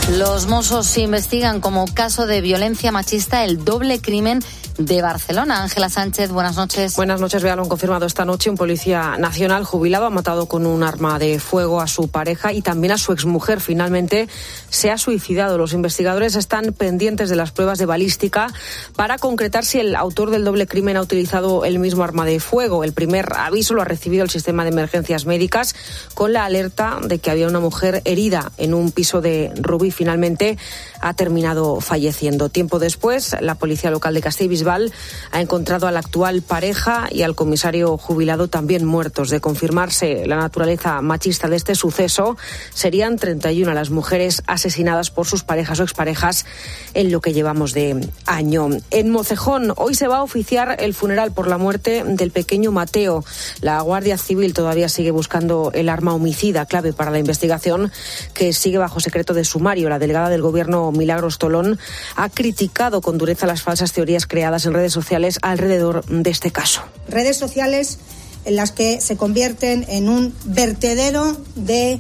Los Mossos investigan como caso de violencia machista el doble crimen de Barcelona. Ángela Sánchez, buenas noches. Buenas noches, Bea. Lo han confirmado esta noche. Un policía nacional jubilado ha matado con un arma de fuego a su pareja y también a su exmujer. Finalmente se ha suicidado. Los investigadores están pendientes de las pruebas de balística para concretar si el autor del doble crimen ha utilizado el mismo arma de fuego. El primer aviso lo ha recibido el sistema de emergencias médicas con la alerta de que había una mujer herida en un piso de Rubí. Finalmente ha terminado falleciendo. Tiempo después, la policía local de Castellbisbal ha encontrado a la actual pareja y al comisario jubilado también muertos. De confirmarse la naturaleza machista de este suceso, serían 31 las mujeres asesinadas por sus parejas o exparejas en lo que llevamos de año. En Mocejón, hoy se va a oficiar el funeral por la muerte del pequeño Mateo. La Guardia Civil todavía sigue buscando el arma homicida, clave para la investigación, que sigue bajo secreto de sumario. La delegada del Gobierno, Milagros Tolón, ha criticado con dureza las falsas teorías creadas en redes sociales alrededor de este caso. Redes sociales en las que se convierten en un vertedero de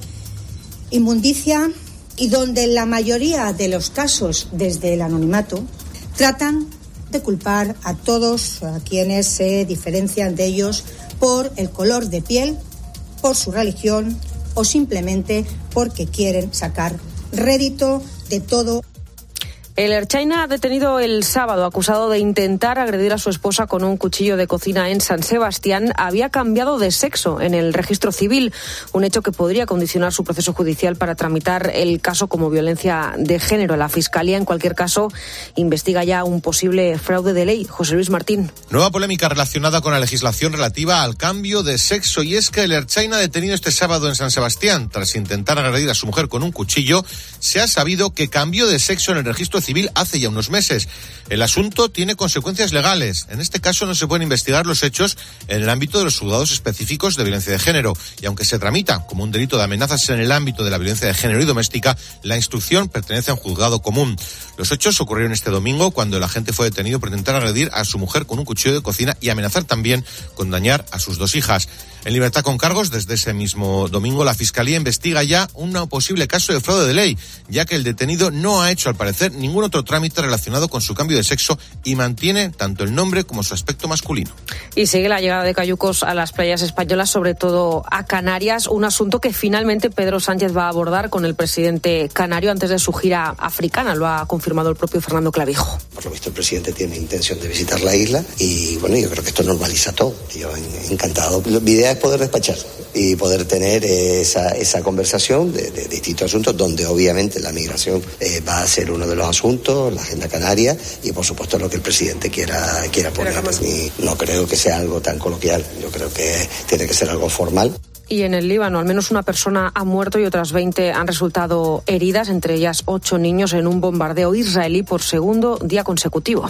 inmundicia y donde la mayoría de los casos, desde el anonimato, tratan de culpar a todos a quienes se diferencian de ellos por el color de piel, por su religión o simplemente porque quieren sacar rédito de todo. El ertzaina detenido el sábado, acusado de intentar agredir a su esposa con un cuchillo de cocina en San Sebastián, había cambiado de sexo en el registro civil, un hecho que podría condicionar su proceso judicial para tramitar el caso como violencia de género. La Fiscalía, en cualquier caso, investiga ya un posible fraude de ley. José Luis Martín. Nueva polémica relacionada con la legislación relativa al cambio de sexo, y es que el ertzaina detenido este sábado en San Sebastián, tras intentar agredir a su mujer con un cuchillo, se ha sabido que cambió de sexo en el registro civil hace ya unos meses. El asunto tiene consecuencias legales. En este caso no se pueden investigar los hechos en el ámbito de los juzgados específicos de violencia de género, y aunque se tramita como un delito de amenazas en el ámbito de la violencia de género y doméstica, la instrucción pertenece a un juzgado común. Los hechos ocurrieron este domingo cuando el agente fue detenido por intentar agredir a su mujer con un cuchillo de cocina y amenazar también con dañar a sus 2 hijas. En libertad con cargos, desde ese mismo domingo, la Fiscalía investiga ya un posible caso de fraude de ley, ya que el detenido no ha hecho, al parecer, ningún otro trámite relacionado con su cambio de sexo y mantiene tanto el nombre como su aspecto masculino. Y sigue la llegada de cayucos a las playas españolas, sobre todo a Canarias, un asunto que finalmente Pedro Sánchez va a abordar con el presidente canario antes de su gira africana. Lo ha confirmado el propio Fernando Clavijo. Por lo visto el presidente tiene intención de visitar la isla y bueno, yo creo que esto normaliza todo. Yo encantado. Mi idea es poder despachar y poder tener esa conversación de distintos asuntos, donde obviamente la migración va a ser uno de los asuntos, la agenda canaria y por supuesto lo que el presidente quiera poner. Y no creo que sea algo tan coloquial, yo creo que tiene que ser algo formal. Y en el Líbano, al menos una persona ha muerto y otras 20 han resultado heridas, entre ellas 8 niños, en un bombardeo israelí por segundo día consecutivo.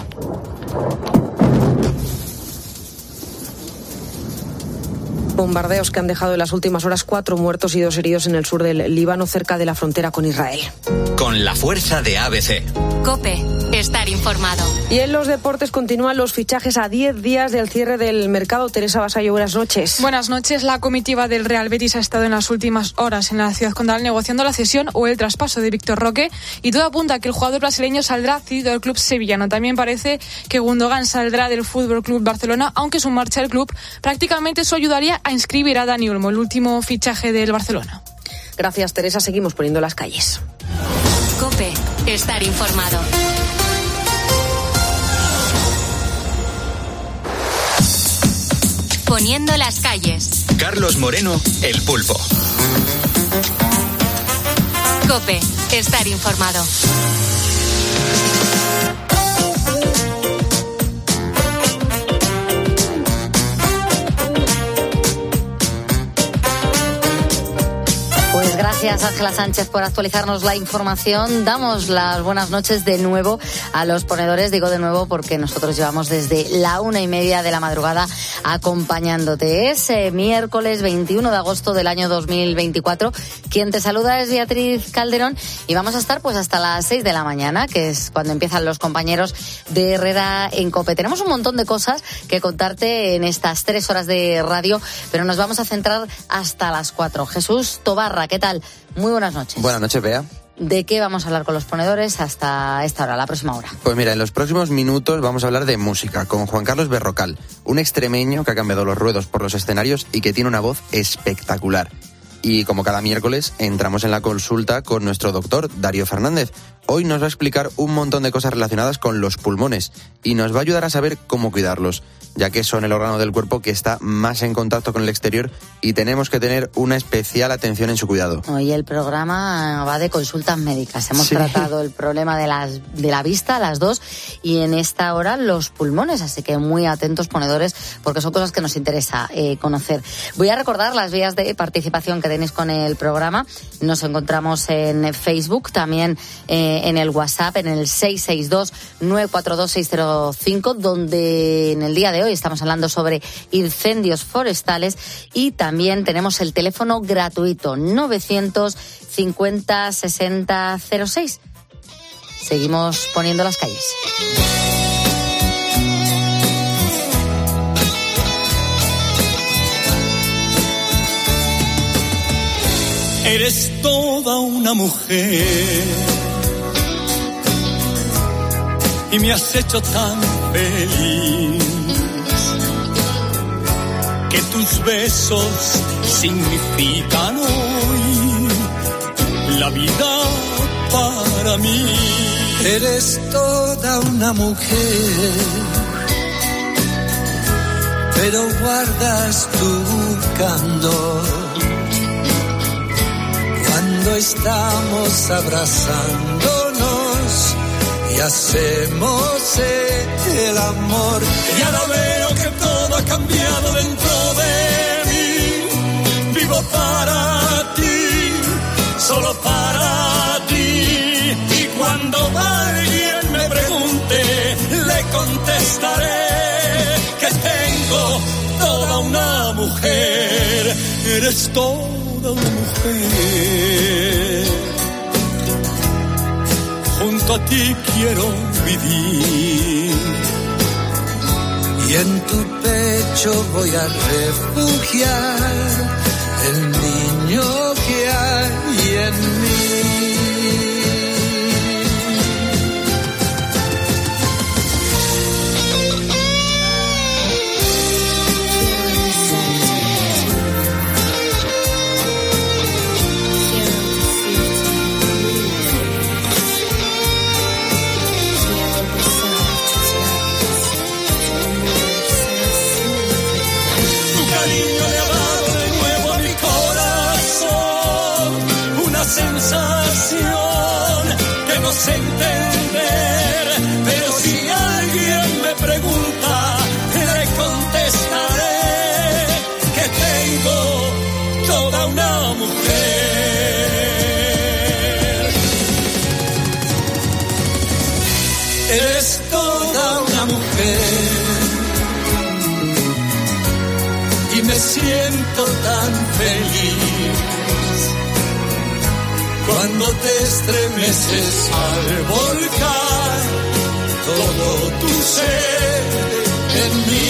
Bombardeos que han dejado en las últimas horas 4 muertos y 2 heridos en el sur del Líbano, cerca de la frontera con Israel. Con la fuerza de ABC. COPE, estar informado. Y en los deportes continúan los fichajes a 10 días del cierre del mercado. Teresa Basayo, buenas noches. Buenas noches. La comitiva del Real Betis ha estado en las últimas horas en la ciudad condal negociando la cesión o el traspaso de Víctor Roque, y todo apunta a que el jugador brasileño saldrá cedido al club sevillano. También parece que Gundogan saldrá del Fútbol Club Barcelona, aunque su marcha al club prácticamente solo ayudaría a inscribir a Dani Olmo, el último fichaje del Barcelona. Gracias, Teresa. Seguimos poniendo las calles. COPE, estar informado. Poniendo las calles. Carlos Moreno, El Pulpo. COPE, estar informado. Pues gracias, Ángela Sánchez, por actualizarnos la información. Damos las buenas noches de nuevo a los ponedores. Digo de nuevo porque nosotros llevamos desde la 1:30 de la madrugada acompañándote. Es miércoles 21 de agosto del año 2024. Quien te saluda es Beatriz Calderón y vamos a estar pues hasta las 6 de la mañana, que es cuando empiezan los compañeros de Herrera en COPE. Tenemos un montón de cosas que contarte en estas 3 horas de radio, pero nos vamos a centrar hasta las 4. Jesús Tobarra, ¿qué tal? Muy buenas noches. Buenas noches, Bea. ¿de qué vamos a hablar con los ponedores hasta esta hora, la próxima hora? Pues mira, en los próximos minutos vamos a hablar de música con Juan Carlos Berrocal, un extremeño que ha cambiado los ruedos por los escenarios y que tiene una voz espectacular. Y como cada miércoles, entramos en la consulta con nuestro doctor, Darío Fernández. Hoy nos va a explicar un montón de cosas relacionadas con los pulmones y nos va a ayudar a saber cómo cuidarlos, ya que son el órgano del cuerpo que está más en contacto con el exterior y tenemos que tener una especial atención en su cuidado. Hoy el programa va de consultas médicas. Hemos tratado el problema de la vista, las dos, y en esta hora los pulmones, así que muy atentos, ponedores, porque son cosas que nos interesa conocer. Voy a recordar las vías de participación que tenéis con el programa. Nos encontramos en Facebook, también en el WhatsApp, en el 662-942-605, donde en el día de hoy estamos hablando sobre incendios forestales, y también tenemos el teléfono gratuito 950-6006. Seguimos poniendo las calles. Eres toda una mujer y me has hecho tan feliz que tus besos significan hoy la vida para mí. Eres toda una mujer, pero guardas tu candor cuando estamos abrazándonos y hacemos el amor. Y ahora veo que todo ha cambiado dentro de mí. Vivo para ti, solo para ti. Y cuando alguien me pregunte, le contestaré que tengo toda una mujer. Eres toda una mujer. Junto a ti quiero vivir y en tu pecho voy a refugiar el niño que hay en mí. Sensación que no sé entender, pero si alguien me pregunta, le contestaré que tengo toda una mujer. Eres toda una mujer y me siento tan feliz cuando te estremeces al volcar todo tu ser en mí.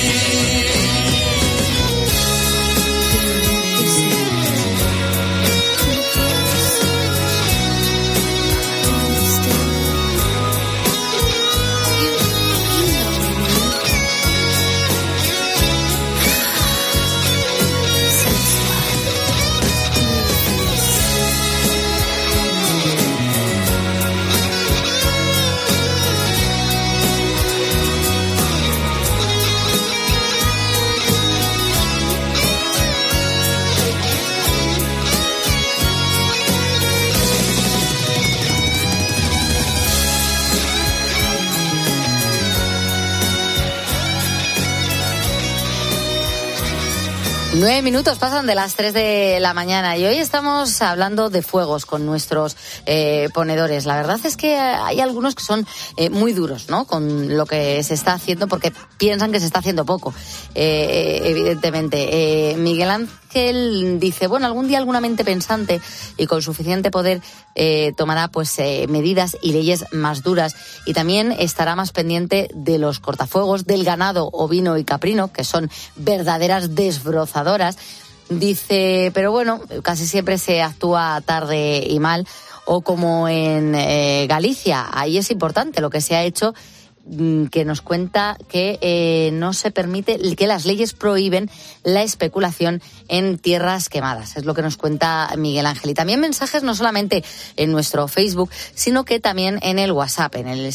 Nueve minutos pasan de las 3 de la mañana y hoy estamos hablando de fuegos con nuestros ponedores. La verdad es que hay algunos que son muy duros, ¿no?, con lo que se está haciendo, porque piensan que se está haciendo poco, evidentemente. Miguel Ángel dice, bueno, algún día alguna mente pensante y con suficiente poder tomará pues medidas y leyes más duras, y también estará más pendiente de los cortafuegos, del ganado ovino y caprino, que son verdaderas desbrozadoras. Dice, pero bueno, casi siempre se actúa tarde y mal. O como en Galicia, ahí es importante lo que se ha hecho, que nos cuenta que no se permite, que las leyes prohíben la especulación en tierras quemadas. Es lo que nos cuenta Miguel Ángel. Y también mensajes no solamente en nuestro Facebook, sino que también en el WhatsApp, en el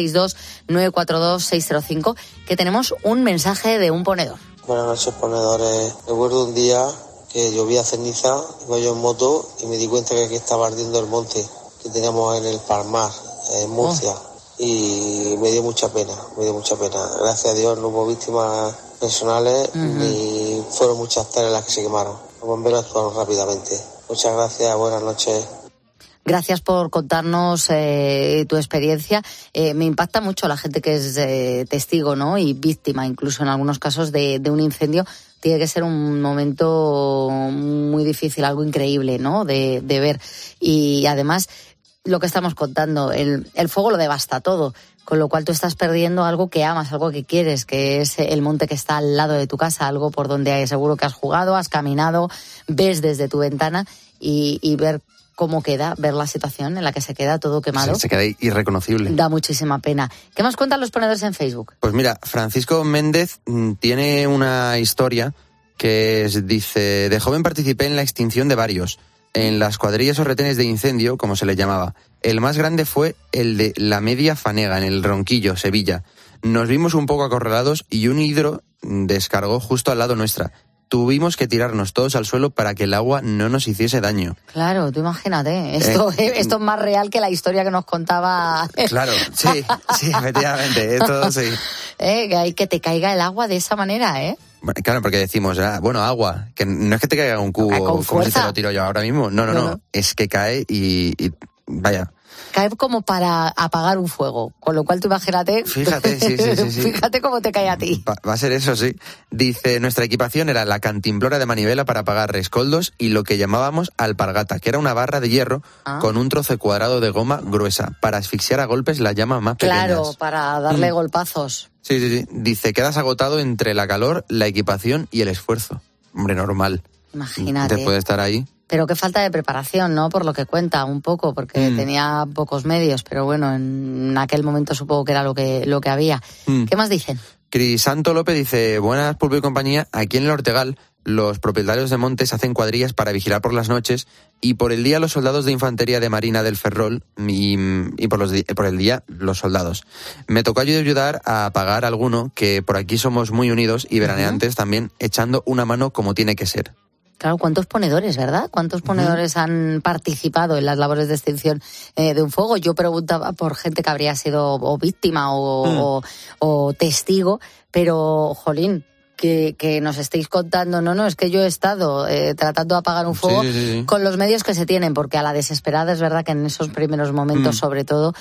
662-942-605, que tenemos un mensaje de un ponedor. Buenas noches, ponedores. Recuerdo un día que llovía ceniza, iba yo en moto y me di cuenta que aquí estaba ardiendo el monte que teníamos en el Palmar, en Murcia. Y me dio mucha pena. Gracias a Dios no hubo víctimas personales ni fueron muchas hectáreas las que se quemaron. Los bomberos actuaron rápidamente. Muchas gracias, buenas noches. Gracias por contarnos tu experiencia. Me impacta mucho la gente que es testigo, ¿no? Y víctima, incluso en algunos casos, de un incendio. Tiene que ser un momento muy difícil, algo increíble, ¿no? De ver. Y además, lo que estamos contando, el fuego lo devasta todo, con lo cual tú estás perdiendo algo que amas, algo que quieres, que es el monte que está al lado de tu casa, algo por donde seguro que has jugado, has caminado, ves desde tu ventana y ver cómo queda, ver la situación en la que se queda todo quemado. Se queda irreconocible. Da muchísima pena. ¿Qué más cuentan los ponedores en Facebook? Pues mira, Francisco Méndez tiene una historia que dice: de joven participé en la extinción de varios, en las cuadrillas o retenes de incendio, como se le llamaba. El más grande fue el de la Media Fanega, en el Ronquillo, Sevilla. Nos vimos un poco acorralados y un hidro descargó justo al lado nuestra. Tuvimos que tirarnos todos al suelo para que el agua no nos hiciese daño. Claro, tú imagínate, esto es más real que la historia que nos contaba. Claro, sí, efectivamente, esto sí. Que te caiga el agua de esa manera, ¿eh? Bueno, claro, porque decimos, agua, que no es que te caiga un cubo como si te lo tiro yo ahora mismo, no, es que cae y vaya. Cae como para apagar un fuego, con lo cual tú imagínate. Fíjate, sí. Fíjate cómo te cae a ti. Va a ser eso, sí. Dice, nuestra equipación era la cantimplora de manivela para apagar rescoldos y lo que llamábamos alpargata, que era una barra de hierro con un trozo cuadrado de goma gruesa, para asfixiar a golpes las llamas más pequeñas. Claro, para darle golpazos. Sí. Dice, quedas agotado entre la calor, la equipación y el esfuerzo. Hombre, normal. Imagínate. Después de estar ahí. Pero qué falta de preparación, ¿no? Por lo que cuenta, un poco, porque tenía pocos medios, pero bueno, en aquel momento supongo que era lo que había. ¿Qué más dicen? Crisanto López dice, buenas Pulpo y compañía, aquí en el Ortegal los propietarios de montes hacen cuadrillas para vigilar por las noches y por el día los soldados de infantería de Marina del Ferrol y por el día los soldados. Me tocó ayudar a apagar alguno, que por aquí somos muy unidos y veraneantes también, echando una mano como tiene que ser. Claro, ¿cuántos ponedores, verdad? ¿Cuántos ponedores han participado en las labores de extinción de un fuego? Yo preguntaba por gente que habría sido o víctima o testigo, pero, jolín, que nos estéis contando, no, es que yo he estado tratando de apagar un fuego con los medios que se tienen, porque a la desesperada es verdad que en esos primeros momentos, sobre todo,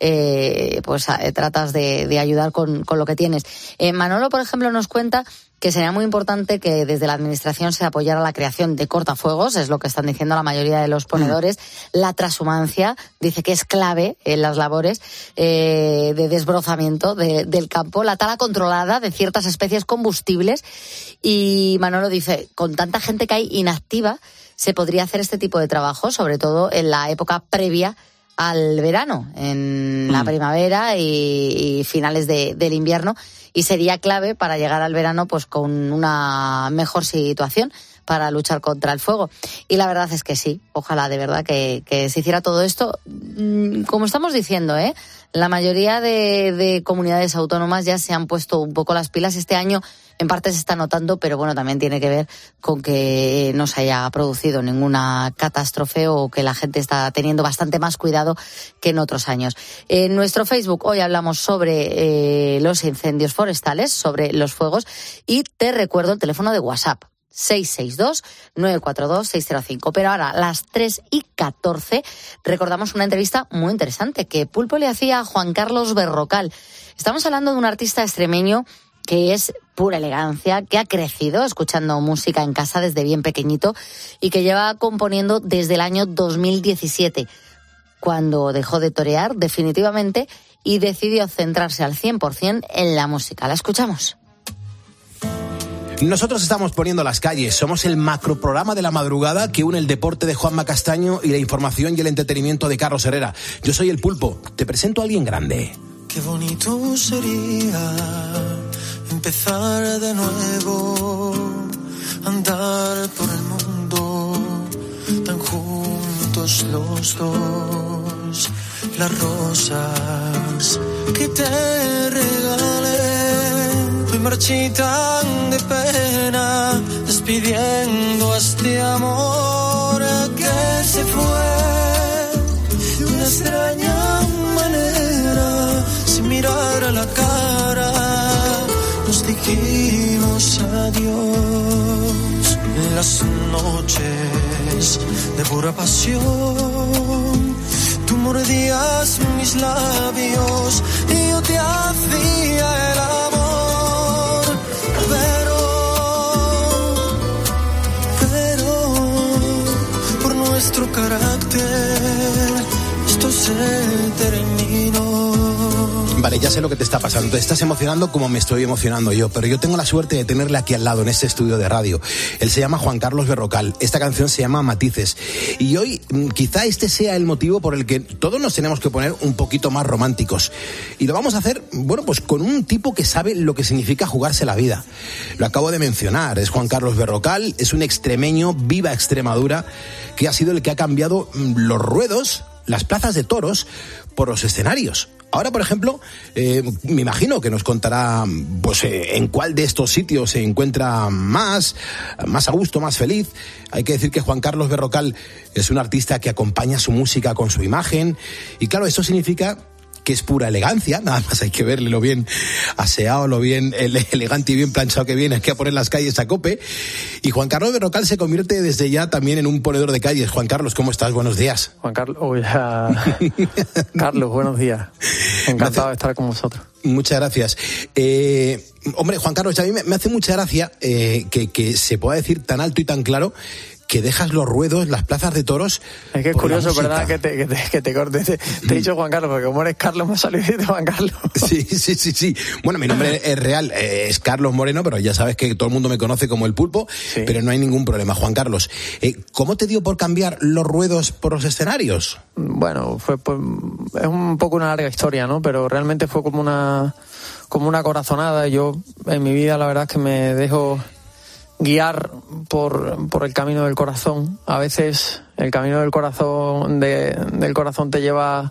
tratas de ayudar con lo que tienes. Manolo, por ejemplo, nos cuenta que sería muy importante que desde la administración se apoyara la creación de cortafuegos, es lo que están diciendo la mayoría de los ponedores. La trashumancia dice que es clave en las labores de desbrozamiento del campo, la tala controlada de ciertas especies combustibles. Y Manolo dice, con tanta gente que hay inactiva, se podría hacer este tipo de trabajo, sobre todo en la época previa al verano, en la primavera y finales del invierno, y sería clave para llegar al verano pues con una mejor situación para luchar contra el fuego. Y la verdad es que sí, ojalá de verdad que se hiciera todo esto. Como estamos diciendo, la mayoría de comunidades autónomas ya se han puesto un poco las pilas. Este año en parte se está notando, pero bueno, también tiene que ver con que no se haya producido ninguna catástrofe o que la gente está teniendo bastante más cuidado que en otros años. En nuestro Facebook hoy hablamos sobre los incendios forestales, sobre los fuegos, y te recuerdo el teléfono de WhatsApp. 662-942-605. Pero ahora, a las 3:14, recordamos una entrevista muy interesante que Pulpo le hacía a Juan Carlos Berrocal. Estamos hablando de un artista extremeño que es pura elegancia, que ha crecido escuchando música en casa desde bien pequeñito y que lleva componiendo desde el año 2017, cuando dejó de torear definitivamente y decidió centrarse al 100% en la música. La escuchamos. Nosotros estamos poniendo las calles, somos el macroprograma de la madrugada que une el deporte de Juanma Castaño y la información y el entretenimiento de Carlos Herrera. Yo soy el Pulpo, te presento a alguien grande. Qué bonito sería empezar de nuevo, andar por el mundo tan juntos los dos, las rosas que te regalé hoy marchitan de pena, despidiendo a este amor que se fue de una extraña manera, sin mirar a la cara, nos dijimos adiós. En las noches de pura pasión, tú mordías mis labios y yo te hacía el amor, pero por nuestro carácter esto se terminó. Vale, ya sé lo que te está pasando. Te estás emocionando como me estoy emocionando yo, pero yo tengo la suerte de tenerle aquí al lado en este estudio de radio. Él se llama Juan Carlos Berrocal. Esta canción se llama Matices. Y hoy quizá este sea el motivo por el que todos nos tenemos que poner un poquito más románticos. Y lo vamos a hacer, bueno, pues con un tipo que sabe lo que significa jugarse la vida. Lo acabo de mencionar, es Juan Carlos Berrocal, es un extremeño, viva Extremadura, que ha sido el que ha cambiado los ruedos, las plazas de toros, por los escenarios. Ahora, por ejemplo, me imagino que nos contará pues, en cuál de estos sitios se encuentra más a gusto, más feliz. Hay que decir que Juan Carlos Berrocal es un artista que acompaña su música con su imagen. Y claro, esto significa que es pura elegancia, nada más hay que verle lo bien aseado, lo bien elegante y bien planchado que viene aquí a poner las calles a COPE. Y Juan Carlos Berrocal se convierte desde ya también en un ponedor de calles. Juan Carlos, ¿cómo estás? Buenos días. Juan Carlos, Carlos, buenos días. Encantado de estar con vosotros. Muchas gracias. Hombre, Juan Carlos, a mí me hace mucha gracia que se pueda decir tan alto y tan claro que dejas los ruedos, las plazas de toros. Es que es curioso, ¿verdad? Que te cortes. Te he dicho Juan Carlos, porque como eres Carlos, me ha salido de Juan Carlos. Sí. Bueno, mi nombre es real, es Carlos Moreno, pero ya sabes que todo el mundo me conoce como el Pulpo, sí. Pero no hay ningún problema. Juan Carlos, ¿cómo te dio por cambiar los ruedos por los escenarios? Bueno, es un poco una larga historia, ¿no? Pero realmente fue como una corazonada. Yo, en mi vida, la verdad es que me dejo guiar por el camino del corazón. A veces el camino del corazón te lleva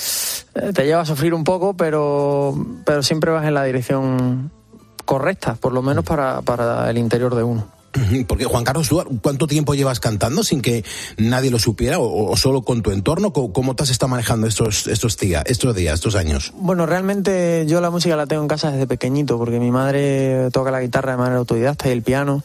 a sufrir un poco, pero siempre vas en la dirección correcta, por lo menos para el interior de uno. Porque, Juan Carlos, ¿tú cuánto tiempo llevas cantando sin que nadie lo supiera o solo con tu entorno? ¿Cómo te has estado manejando estos días, estos años? Bueno, realmente yo la música la tengo en casa desde pequeñito, porque mi madre toca la guitarra de manera autodidacta y el piano.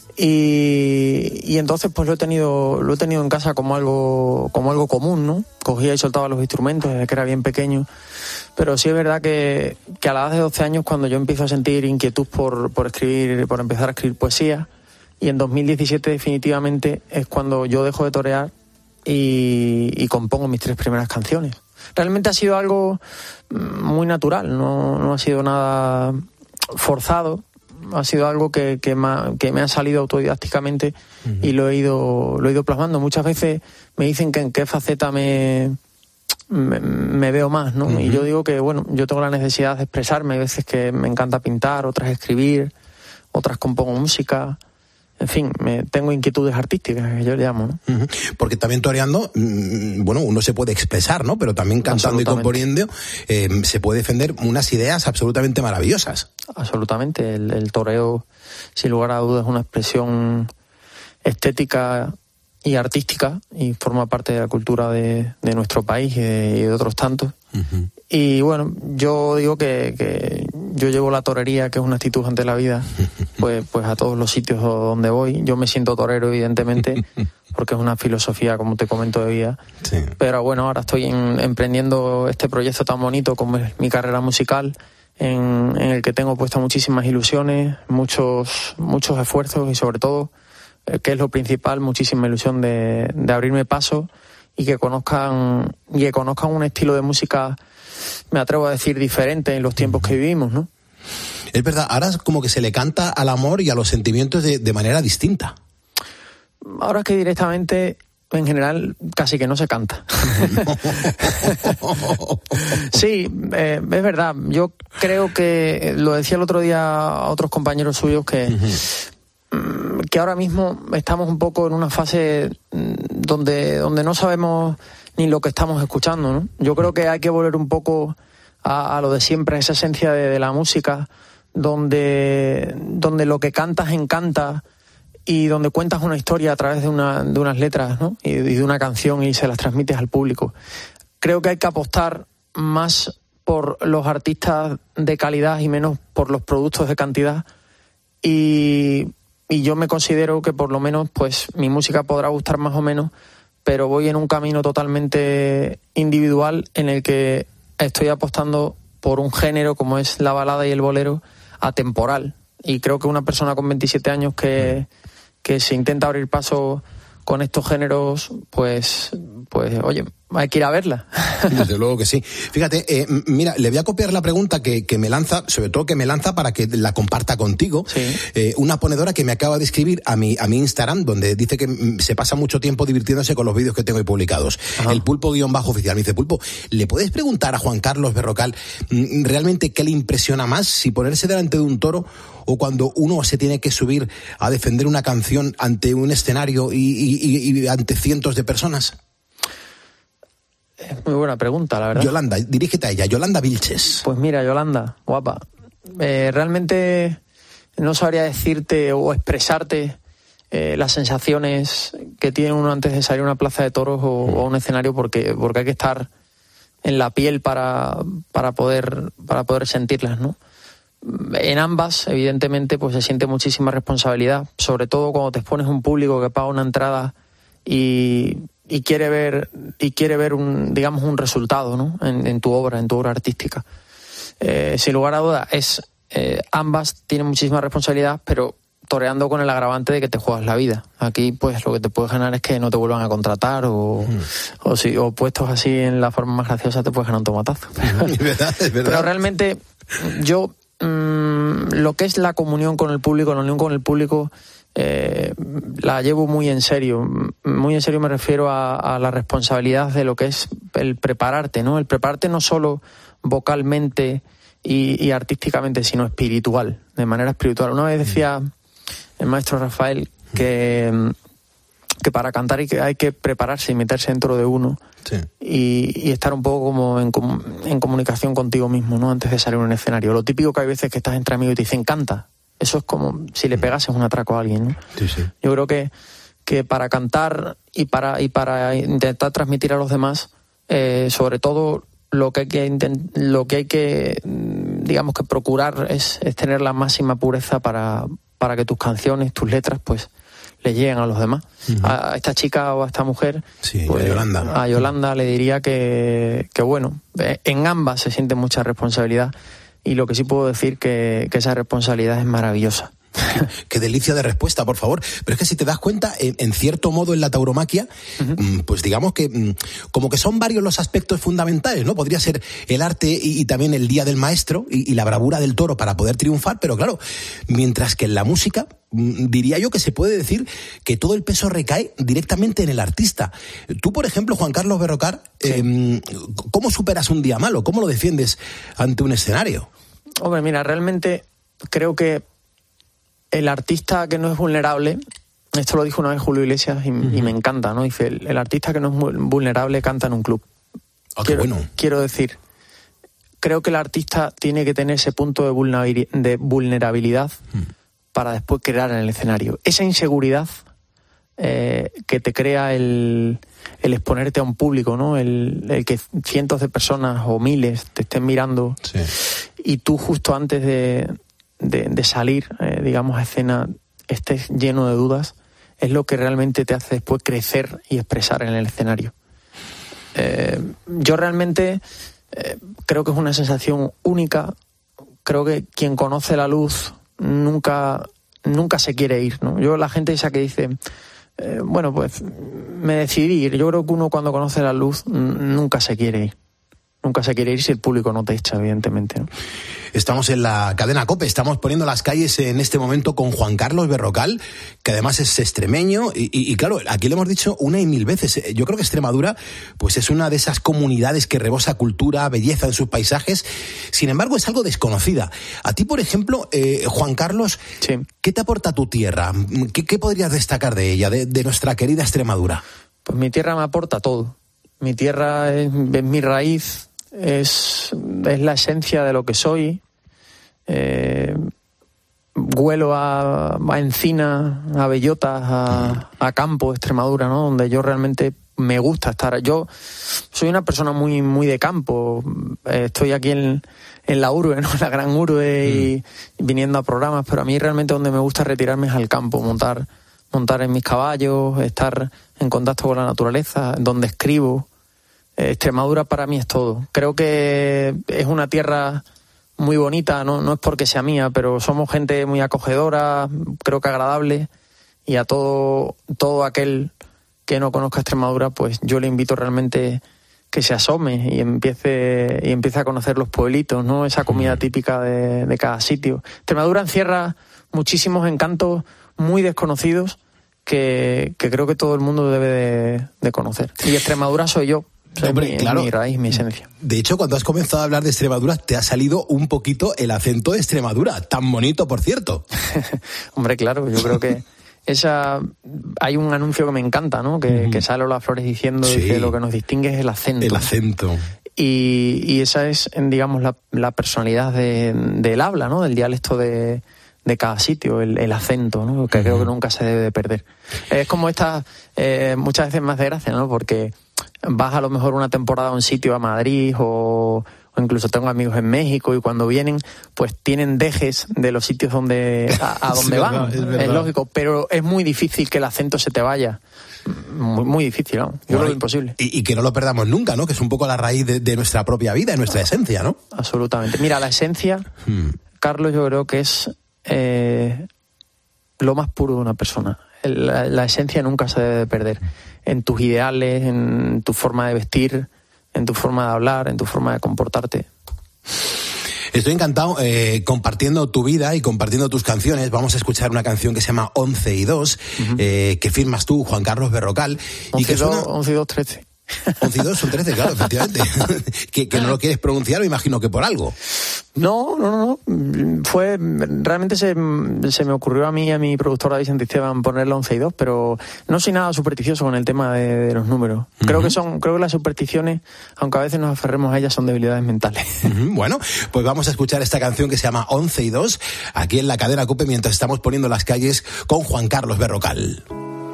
Y entonces pues lo he tenido en casa como algo común, ¿no? Cogía y soltaba los instrumentos desde que era bien pequeño. Pero sí es verdad que a la edad de 12 años, cuando yo empiezo a sentir inquietud por escribir, por empezar a escribir poesía, y en 2017 definitivamente es cuando yo dejo de torear y compongo mis 3 primeras canciones. Realmente ha sido algo muy natural, no ha sido nada forzado, ha sido algo que me ha salido autodidácticamente. Uh-huh. Y lo he ido plasmando. Muchas veces me dicen que en qué faceta me veo más, ¿no? Uh-huh. Y yo digo que, bueno, yo tengo la necesidad de expresarme. Hay veces que me encanta pintar, otras escribir, otras compongo música. En fin, tengo inquietudes artísticas, que yo le llamo, ¿no? Uh-huh. Porque también toreando, bueno, uno se puede expresar, ¿no? Pero también cantando y componiendo se puede defender unas ideas absolutamente maravillosas. Absolutamente. El toreo, sin lugar a dudas, es una expresión estética y artística y forma parte de la cultura de nuestro país y de otros tantos. Uh-huh. Y bueno, yo digo que yo llevo la torería, que es una actitud ante la vida, pues a todos los sitios donde voy. Yo me siento torero, evidentemente, porque es una filosofía, como te comento, de vida. Sí. Pero bueno, ahora estoy emprendiendo este proyecto tan bonito como es mi carrera musical, en el que tengo puestas muchísimas ilusiones, muchos esfuerzos y, sobre todo, que es lo principal, muchísima ilusión de abrirme paso y que conozcan un estilo de música, me atrevo a decir, diferente en los tiempos que vivimos, ¿no? Es verdad, ahora como que se le canta al amor y a los sentimientos de manera distinta. Ahora es que directamente, en general, casi que no se canta. Sí, es verdad. Yo creo que, lo decía el otro día a otros compañeros suyos, que ahora mismo estamos un poco en una fase donde no sabemos ni lo que estamos escuchando, ¿no? Yo creo que hay que volver un poco a lo de siempre, a esa esencia de la música, donde lo que cantas encanta y donde cuentas una historia a través de unas letras, ¿no? y de una canción, y se las transmites al público. Creo que hay que apostar más por los artistas de calidad y menos por los productos de cantidad, y yo me considero que por lo menos pues mi música podrá gustar más o menos, pero voy en un camino totalmente individual en el que estoy apostando por un género como es la balada y el bolero, atemporal. Y creo que una persona con 27 años que se intenta abrir paso con estos géneros, pues oye, hay que ir a verla. Desde luego que sí. Fíjate, mira, le voy a copiar la pregunta que me lanza, sobre todo que me lanza para que la comparta contigo. Sí. Una ponedora que me acaba de escribir a mi Instagram, donde dice que se pasa mucho tiempo divirtiéndose con los vídeos que tengo ahí publicados. Ajá. El Pulpo_oficial. Me dice, Pulpo, ¿le puedes preguntar a Juan Carlos Berrocal realmente qué le impresiona más, si ponerse delante de un toro o cuando uno se tiene que subir a defender una canción ante un escenario y ante cientos de personas? Es muy buena pregunta, la verdad. Yolanda, dirígete a ella. Yolanda Vilches. Pues mira, Yolanda, guapa. Realmente no sabría decirte o expresarte las sensaciones que tiene uno antes de salir a una plaza de toros o a un escenario, porque hay que estar en la piel para poder sentirlas, ¿no? En ambas, evidentemente, pues se siente muchísima responsabilidad, sobre todo cuando te expones a un público que paga una entrada y quiere ver un resultado, ¿no? en tu obra artística. Sin lugar a dudas, ambas tienen muchísima responsabilidad, pero toreando con el agravante de que te juegas la vida. Aquí, pues, lo que te puedes ganar es que no te vuelvan a contratar o puestos así en la forma más graciosa te puedes ganar un tomatazo. Es verdad. Pero realmente, yo lo que es la comunión con el público, la unión con el público, la llevo muy en serio. Muy en serio me refiero a la responsabilidad de lo que es el prepararte, ¿no? El prepararte no solo vocalmente y artísticamente, sino espiritual, de manera espiritual. Una vez decía el maestro Rafael que para cantar hay que prepararse y meterse dentro de uno. Sí. Y estar un poco como en comunicación contigo mismo, ¿no? Antes de salir a un escenario. Lo típico que hay veces que estás entre amigos y te dicen canta. Eso es como si le pegases un atraco a alguien, ¿no? Sí, sí. Yo creo que para cantar y para intentar transmitir a los demás, sobre todo lo que hay que digamos que procurar es tener la máxima pureza para que tus canciones, tus letras, pues le lleguen a los demás. Uh-huh. A esta chica o a esta mujer, sí, pues, a Yolanda le diría que bueno, en ambas se siente mucha responsabilidad, y lo que sí puedo decir que esa responsabilidad es maravillosa. Qué delicia de respuesta, por favor. Pero es que si te das cuenta, en cierto modo en la tauromaquia, pues digamos que como que son varios los aspectos fundamentales, ¿no? Podría ser el arte y también el día del maestro y la bravura del toro para poder triunfar, pero claro, mientras que en la música diría yo que se puede decir que todo el peso recae directamente en el artista. Tú, por ejemplo, Juan Carlos Berrocal, sí. ¿Cómo superas un día malo? ¿Cómo lo defiendes ante un escenario? Hombre, mira, realmente creo que el artista que no es vulnerable, esto lo dijo una vez Julio Iglesias y me encanta, ¿no? Dice, el artista que no es vulnerable canta en un club. Quiero decir, creo que el artista tiene que tener ese punto de vulnerabilidad para después crear en el escenario. Esa inseguridad que te crea el exponerte a un público, ¿no? El que cientos de personas o miles te estén mirando, sí. Y tú justo antes de salir, digamos, a escena, estés lleno de dudas, es lo que realmente te hace después crecer y expresar en el escenario. Yo realmente creo que es una sensación única. Creo que quien conoce la luz nunca se quiere ir, ¿no? La gente esa que dice, bueno, pues me decidí ir. Yo creo que uno cuando conoce la luz nunca se quiere ir. se quiere ir si el público no te echa, evidentemente, ¿no? Estamos en la cadena COPE, estamos poniendo las calles en este momento con Juan Carlos Berrocal, que además es extremeño, y claro, aquí lo hemos dicho una y mil veces. Yo creo que Extremadura pues es una de esas comunidades que rebosa cultura, belleza en sus paisajes, sin embargo es algo desconocida. A ti, por ejemplo, Juan Carlos, sí. ¿Qué te aporta tu tierra? ¿Qué podrías destacar de ella, de nuestra querida Extremadura? Pues mi tierra me aporta todo. Mi tierra es mi raíz, es la esencia de lo que soy. Huelo a encina, a bellotas, a campo, Extremadura, ¿no? Donde yo realmente me gusta estar. Yo soy una persona muy, muy de campo. Estoy aquí en la urbe, ¿no? La gran urbe, y viniendo a programas, pero a mí realmente donde me gusta retirarme es al campo, montar en mis caballos, estar en contacto con la naturaleza, donde escribo. Extremadura para mí es todo. Creo que es una tierra muy bonita, no es porque sea mía, pero somos gente muy acogedora, creo que agradable, y a todo aquel que no conozca Extremadura, pues yo le invito realmente que se asome y empiece a conocer los pueblitos, ¿no? Esa comida típica de cada sitio. Extremadura encierra muchísimos encantos muy desconocidos que creo que todo el mundo debe de conocer. Y Extremadura soy yo. Hombre, claro. Mi raíz, mi esencia. De hecho, cuando has comenzado a hablar de Extremadura, te ha salido un poquito el acento de Extremadura. Tan bonito, por cierto. Hombre, claro, yo creo que hay un anuncio que me encanta, ¿no? Que sale Lola Flores diciendo que lo que nos distingue es el acento. El acento. Y esa es, digamos, la personalidad del habla, ¿no? Del dialecto de cada sitio, el acento, ¿no? Que creo que nunca se debe de perder. Es como muchas veces más de gracia, ¿no? Porque vas a lo mejor una temporada a un sitio, a Madrid, o incluso tengo amigos en México, y cuando vienen pues tienen dejes de los sitios a donde van. Es lógico, pero es muy difícil que el acento se te vaya. Muy, muy difícil, ¿no? Yo creo que imposible. Y que no lo perdamos nunca, ¿no? Que es un poco la raíz de nuestra propia vida, de nuestra esencia, ¿no? Absolutamente. Mira, la esencia, Carlos, yo creo que es lo más puro de una persona. La esencia nunca se debe de perder. En tus ideales, en tu forma de vestir, en tu forma de hablar, en tu forma de comportarte. Estoy encantado compartiendo tu vida y compartiendo tus canciones. Vamos a escuchar una canción que se llama 11 y 2, que firmas tú, Juan Carlos Berrocal. 11 y 2, 13. 11 y 2 son 13, claro, efectivamente. que no lo quieres pronunciar, me imagino que por algo. No. Realmente se me ocurrió a mí y a mi productora Vicente Esteban ponerle 11 y 2, pero no soy nada supersticioso con el tema de los números. Creo que las supersticiones, aunque a veces nos aferremos a ellas, son debilidades mentales. Bueno, pues vamos a escuchar esta canción que se llama 11 y 2, aquí en la cadena COPE, mientras estamos poniendo las calles con Juan Carlos Berrocal.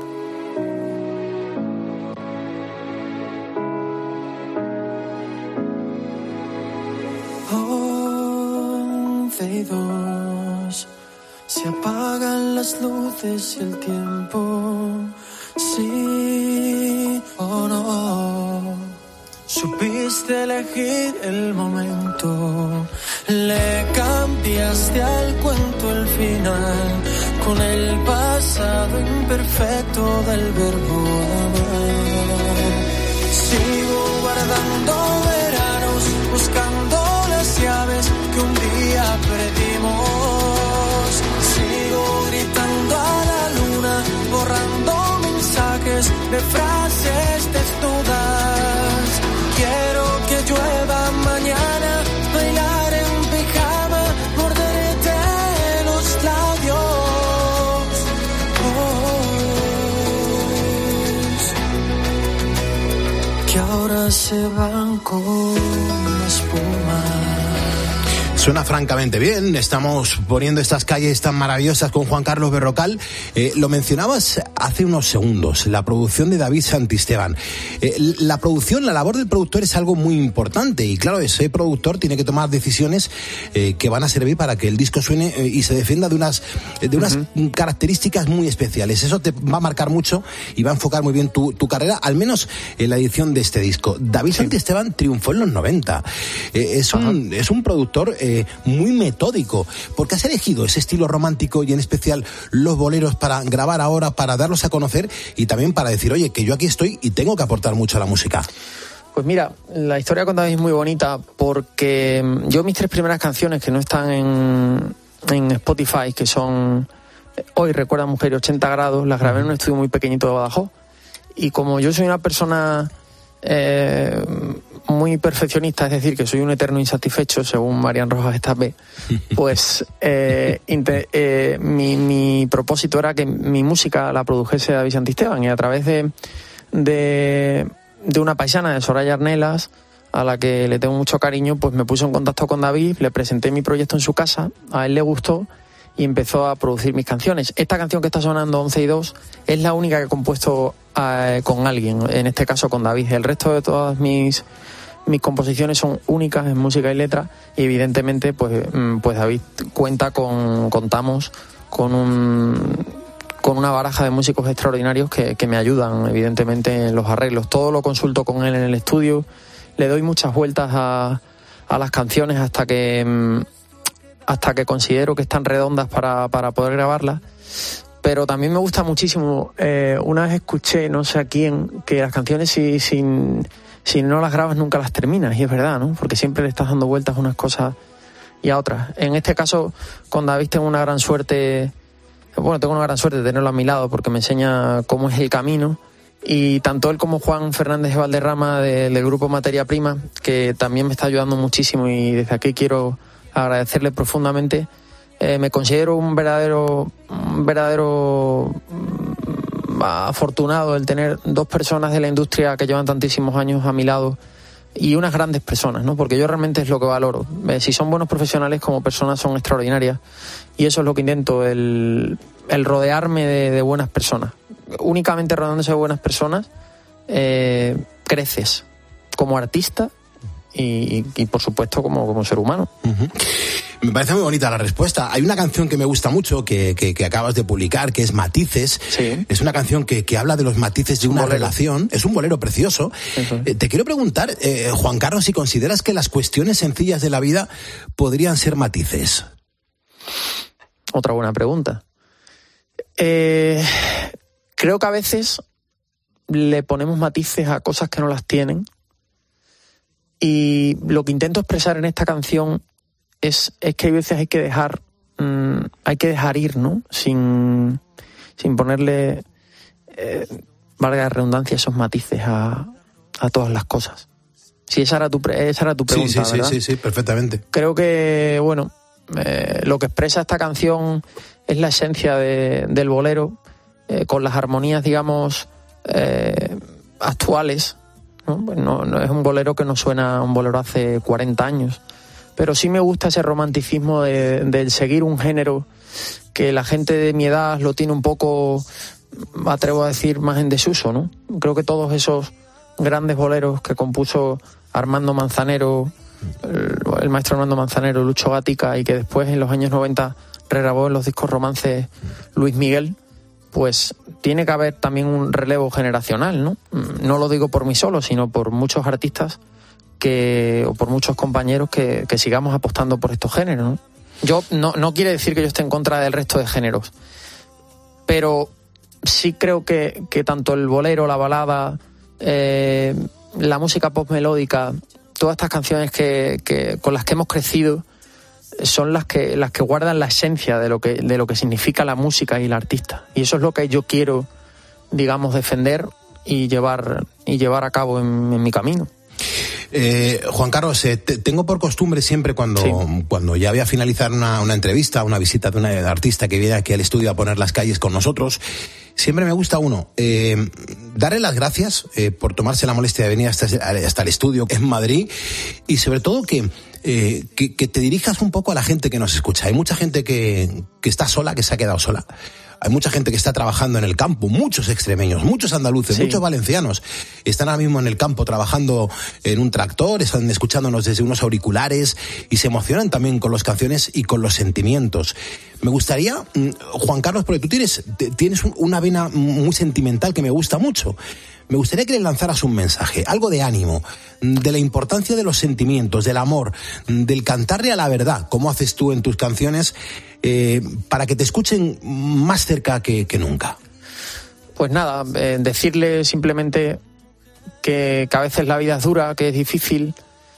Se apagan las luces y el tiempo, sí o no. Supiste elegir el momento, le cambiaste al cuento el final, con el pasado imperfecto del verbo amar. Sigo guardando veranos, buscando las llaves que un día perdimos. Sigo gritando a la luna, borrando mensajes de frases desnudas. Quiero que llueva mañana, bailar en pijama, morderte los labios. Que ahora se van con espuma. Suena francamente bien, estamos poniendo estas calles tan maravillosas con Juan Carlos Berrocal. Lo mencionabas hace unos segundos, la producción de David Santisteban. La labor del productor es algo muy importante y claro, ese productor tiene que tomar decisiones que van a servir para que el disco suene y se defienda de unas características muy especiales. Eso te va a marcar mucho y va a enfocar muy bien tu carrera, al menos en la edición de este disco. David Santisteban triunfó en los 90. Es un productor muy metódico. ¿Por qué has elegido ese estilo romántico y en especial los boleros para grabar ahora, para darlos a conocer y también para decir, oye, que yo aquí estoy y tengo que aportar mucho a la música? Pues mira, la historia con David es muy bonita porque yo mis 3 primeras canciones que no están en Spotify, que son Hoy recuerda mujer y 80 grados, las grabé en un estudio muy pequeñito de Badajoz. Y como yo soy una persona muy perfeccionista, es decir, que soy un eterno insatisfecho, según Marian Rojas Estapé, pues mi propósito era que mi música la produjese David Santisteban, y a través de una paisana, de Soraya Arnelas, a la que le tengo mucho cariño, pues me puso en contacto con David, le presenté mi proyecto en su casa, a él le gustó y empezó a producir mis canciones. Esta canción que está sonando, 11 y 2, es la única que he compuesto con alguien, en este caso con David. El resto de todas mis composiciones son únicas en música y letra, y evidentemente pues David contamos con una baraja de músicos extraordinarios que me ayudan evidentemente en los arreglos. Todo lo consulto con él en el estudio, le doy muchas vueltas a las canciones hasta que considero que están redondas para poder grabarlas. Pero también me gusta muchísimo, una vez escuché, no sé a quién, que las canciones si no las grabas nunca las terminas, y es verdad, ¿no? Porque siempre le estás dando vueltas a unas cosas y a otras. En este caso, con David tengo una gran suerte de tenerlo a mi lado, porque me enseña cómo es el camino, y tanto él como Juan Fernández de Valderrama del grupo Materia Prima, que también me está ayudando muchísimo, y desde aquí quiero agradecerle profundamente. Me considero un verdadero afortunado el tener 2 personas de la industria que llevan tantísimos años a mi lado, y unas grandes personas, ¿no? Porque yo realmente es lo que valoro. Si son buenos profesionales, como personas son extraordinarias, y eso es lo que intento, el rodearme de buenas personas. Únicamente rodeándose de buenas personas creces como artista y por supuesto como ser humano. Uh-huh. Me parece muy bonita la respuesta. Hay una canción que me gusta mucho que acabas de publicar, que es Matices. Sí. Es una canción que habla de los matices de una relación. Es un bolero precioso. Te quiero preguntar, Juan Carlos, si consideras que las cuestiones sencillas de la vida podrían ser matices. Otra buena pregunta. Creo que a veces le ponemos matices a cosas que no las tienen, y lo que intento expresar en esta canción es que hay veces hay que dejar ir, ¿no? Sin ponerle, valga la redundancia, esos matices a todas las cosas. Sí, esa era tu pregunta, ¿verdad? Sí, perfectamente. Creo que, lo que expresa esta canción es la esencia del bolero, con las armonías, digamos, actuales, ¿no? No es un bolero que no suena a un bolero hace 40 años, pero sí me gusta ese romanticismo del seguir un género que la gente de mi edad lo tiene un poco, me atrevo a decir, más en desuso, ¿no? Creo que todos esos grandes boleros que compuso Armando Manzanero, el maestro Armando Manzanero, Lucho Gatica, y que después en los años 90 regrabó en los discos romances Luis Miguel, pues tiene que haber también un relevo generacional, ¿no? No lo digo por mí solo, sino por muchos artistas o por muchos compañeros que sigamos apostando por estos géneros, ¿no? Yo no quiere decir que yo esté en contra del resto de géneros, pero sí creo que tanto el bolero, la balada, la música pop melódica, todas estas canciones con las que hemos crecido son las que guardan la esencia de lo que significa la música y el artista. Y eso es lo que yo quiero, digamos, defender y llevar a cabo en mi camino. Juan Carlos, tengo por costumbre siempre cuando ya voy a finalizar una entrevista, una visita de una artista que viene aquí al estudio a poner las calles con nosotros, siempre me gusta darle las gracias por tomarse la molestia de venir hasta el estudio en Madrid, y sobre todo que te dirijas un poco a la gente que nos escucha. Hay mucha gente que está sola, que se ha quedado sola. Hay mucha gente que está trabajando en el campo, muchos extremeños, muchos andaluces, muchos valencianos están ahora mismo en el campo trabajando en un tractor, están escuchándonos desde unos auriculares y se emocionan también con las canciones y con los sentimientos. Me gustaría, Juan Carlos, porque tú tienes una vena muy sentimental que me gusta mucho. Me gustaría que le lanzaras un mensaje, algo de ánimo, de la importancia de los sentimientos, del amor, del cantarle a la verdad, como haces tú en tus canciones, para que te escuchen más cerca que nunca. Pues nada, decirle simplemente que a veces la vida es dura, que es difícil,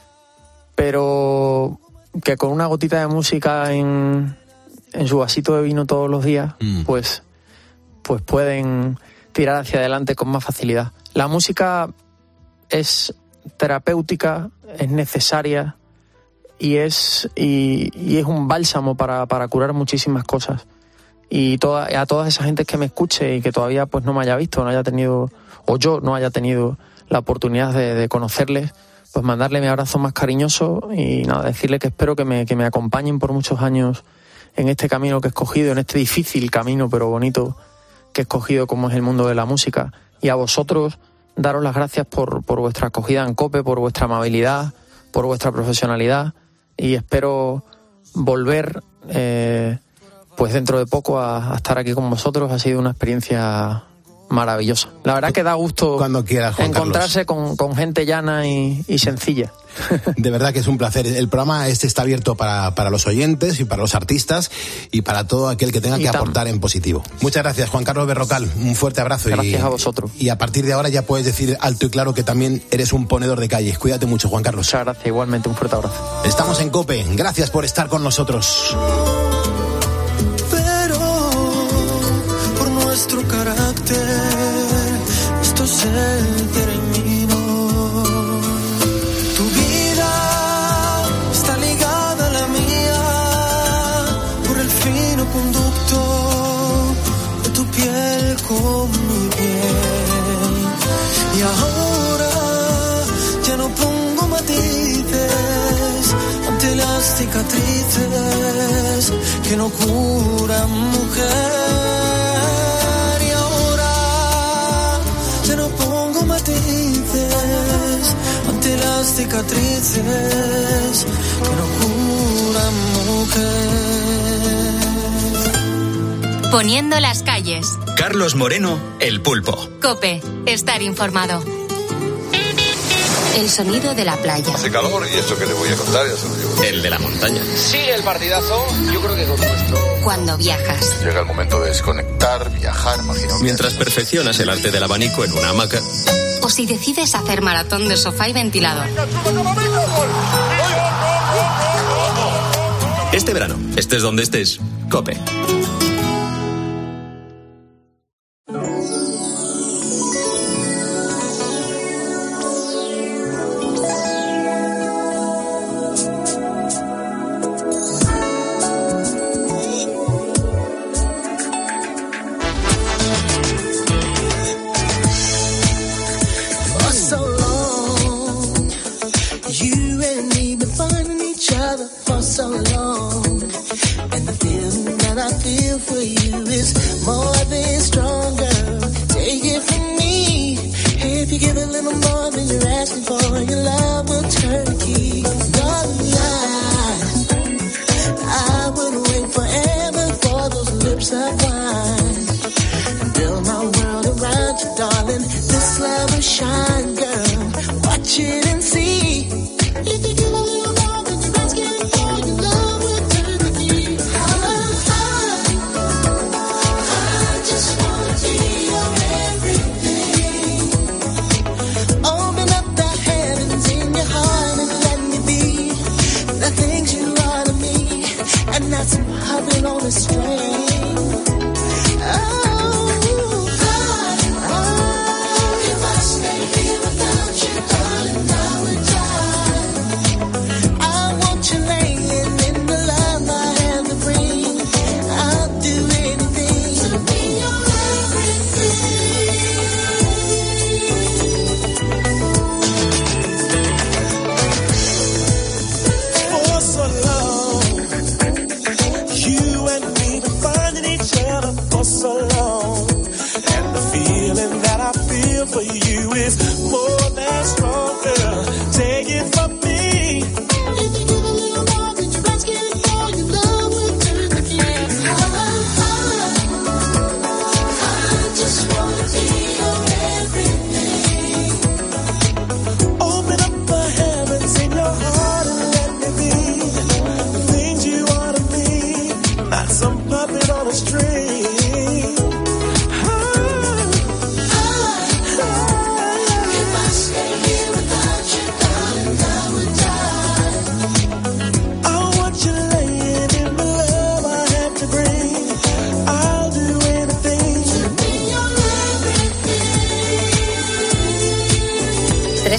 pero que con una gotita de música en su vasito de vino todos los días, pues pueden tirar hacia adelante con más facilidad. La música es terapéutica, es necesaria y es un bálsamo para curar muchísimas cosas. Y a toda esa gente que me escuche y que todavía pues no me haya visto, no haya tenido, o yo no haya tenido la oportunidad de conocerles, pues mandarle mi abrazo más cariñoso y nada, decirle que espero que me acompañen por muchos años en este camino que he escogido, en este difícil camino pero bonito que he escogido como es el mundo de la música. Y a vosotros, daros las gracias por vuestra acogida en COPE, por vuestra amabilidad, por vuestra profesionalidad, y espero volver pues dentro de poco a estar aquí con vosotros. Ha sido una experiencia maravillosa. La verdad que da gusto cuando quieras, Juan encontrarse con gente llana y sencilla. De verdad que es un placer. El programa está abierto para los oyentes y para los artistas y para todo aquel que tenga que aportar en positivo. Muchas gracias, Juan Carlos Berrocal. Un fuerte abrazo. Gracias a vosotros. Y a partir de ahora ya puedes decir alto y claro que también eres un ponedor de calles. Cuídate mucho, Juan Carlos. Muchas gracias, igualmente un fuerte abrazo. Estamos en COPE. Gracias por estar con nosotros. Pero por nuestro carácter esto se terminó. Tu vida está ligada a la mía por el fino conducto de tu piel con mi piel. Y ahora ya no pongo matices ante las cicatrices que no curan, mujer. Y ahora ya no pongo matices ante las cicatrices que no curan, mujer. Poniendo las calles. Carlos Moreno, El Pulpo. COPE, estar informado. El sonido de la playa. Hace calor y esto que le voy a contar ya se lo digo. El de la montaña. Sigue el partidazo, yo creo que con nuestro. Cuando viajas. Llega el momento de desconectar, viajar, imagino. Mientras perfeccionas el arte del abanico en una hamaca. O si decides hacer maratón de sofá y ventilador. Este verano, estés donde estés, COPE.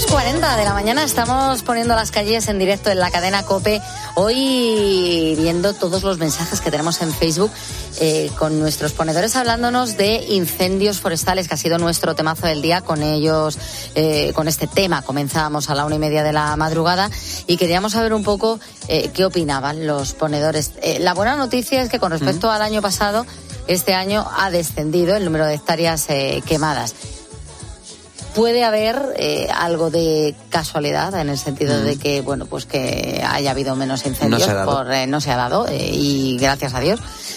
6:40 de la mañana, estamos poniendo las calles en directo en la cadena COPE. Hoy viendo todos los mensajes que tenemos en Facebook con nuestros ponedores hablándonos de incendios forestales, que ha sido nuestro temazo del día. Con ellos, con este tema comenzábamos a la 1:30 de la madrugada y queríamos saber un poco qué opinaban los ponedores. La buena noticia es que con respecto al año pasado, este año ha descendido el número de hectáreas quemadas. Puede haber algo de casualidad en el sentido de que, bueno, pues que haya habido menos incendios. No se ha dado y gracias a Dios.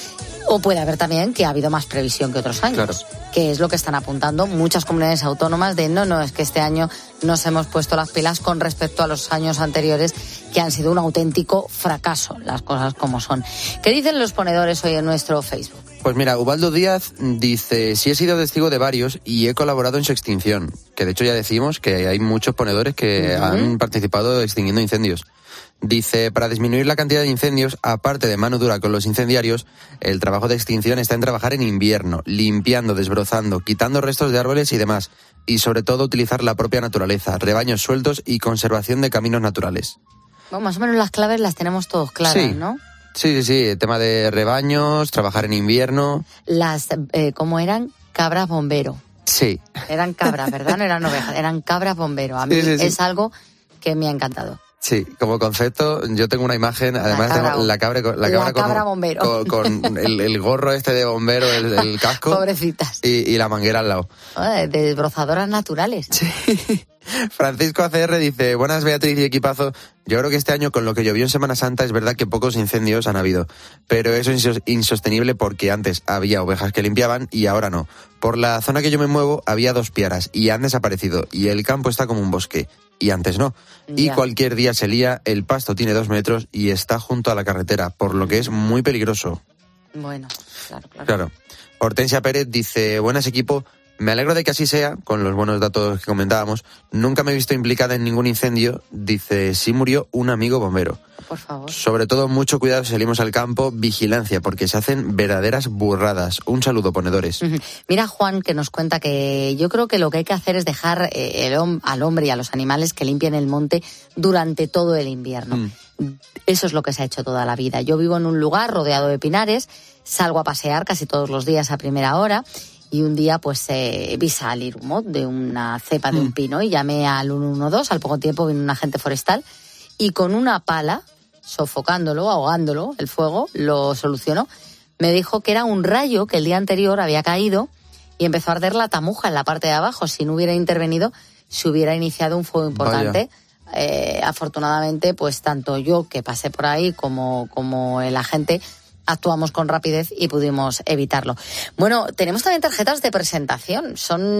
O puede haber también que ha habido más previsión que otros años, claro, que es lo que están apuntando muchas comunidades autónomas de no, es que este año nos hemos puesto las pilas con respecto a los años anteriores, que han sido un auténtico fracaso, las cosas como son. ¿Qué dicen los ponedores hoy en nuestro Facebook? Pues mira, Ubaldo Díaz dice: sí he sido testigo de varios y he colaborado en su extinción, que de hecho ya decimos que hay muchos ponedores que han participado extinguiendo incendios. Dice: para disminuir la cantidad de incendios, aparte de mano dura con los incendiarios, el trabajo de extinción está en trabajar en invierno, limpiando, desbrozando, quitando restos de árboles y demás, y sobre todo utilizar la propia naturaleza, rebaños sueltos y conservación de caminos naturales. Bueno, más o menos las claves las tenemos todos claras, sí, ¿no? Sí, el tema de rebaños, trabajar en invierno. Las, ¿cómo eran? Cabras bombero. Sí. Eran cabras, ¿verdad? No eran ovejas, eran cabras bombero. A mí es algo que me ha encantado. Sí, como concepto, yo tengo una imagen, además tengo la cabra bombero. Con el gorro este de bombero, el casco. Pobrecitas. Y la manguera al lado. Desbrozadoras naturales. Sí. Francisco ACR dice: buenas Beatriz y equipazo, yo creo que este año con lo que llovió en Semana Santa es verdad que pocos incendios han habido, pero eso es insostenible porque antes había ovejas que limpiaban y ahora no. Por la zona que yo me muevo había 2 piaras y han desaparecido y el campo está como un bosque y antes no. Y cualquier día se lía, el pasto tiene 2 metros y está junto a la carretera, por lo que es muy peligroso. Bueno, claro. Hortensia Pérez dice: buenas equipo, me alegro de que así sea, con los buenos datos que comentábamos. Nunca me he visto implicada en ningún incendio. Dice: sí murió un amigo bombero. Por favor. Sobre todo, mucho cuidado si salimos al campo, vigilancia, porque se hacen verdaderas burradas. Un saludo, ponedores. Mira, Juan, que nos cuenta que yo creo que lo que hay que hacer es dejar al hombre y a los animales que limpien el monte durante todo el invierno. Eso es lo que se ha hecho toda la vida. Yo vivo en un lugar rodeado de pinares, salgo a pasear casi todos los días a primera hora. Y un día pues vi salir humo de una cepa de un pino y llamé al 112. Al poco tiempo vino un agente forestal y con una pala, sofocándolo, ahogándolo, el fuego, lo solucionó. Me dijo que era un rayo que el día anterior había caído y empezó a arder la tamuja en la parte de abajo. Si no hubiera intervenido, se hubiera iniciado un fuego importante. Afortunadamente, pues tanto yo que pasé por ahí como el agente actuamos con rapidez y pudimos evitarlo. Bueno, tenemos también tarjetas de presentación.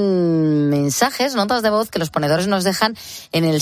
Son mensajes, notas de voz que los ponedores nos dejan en el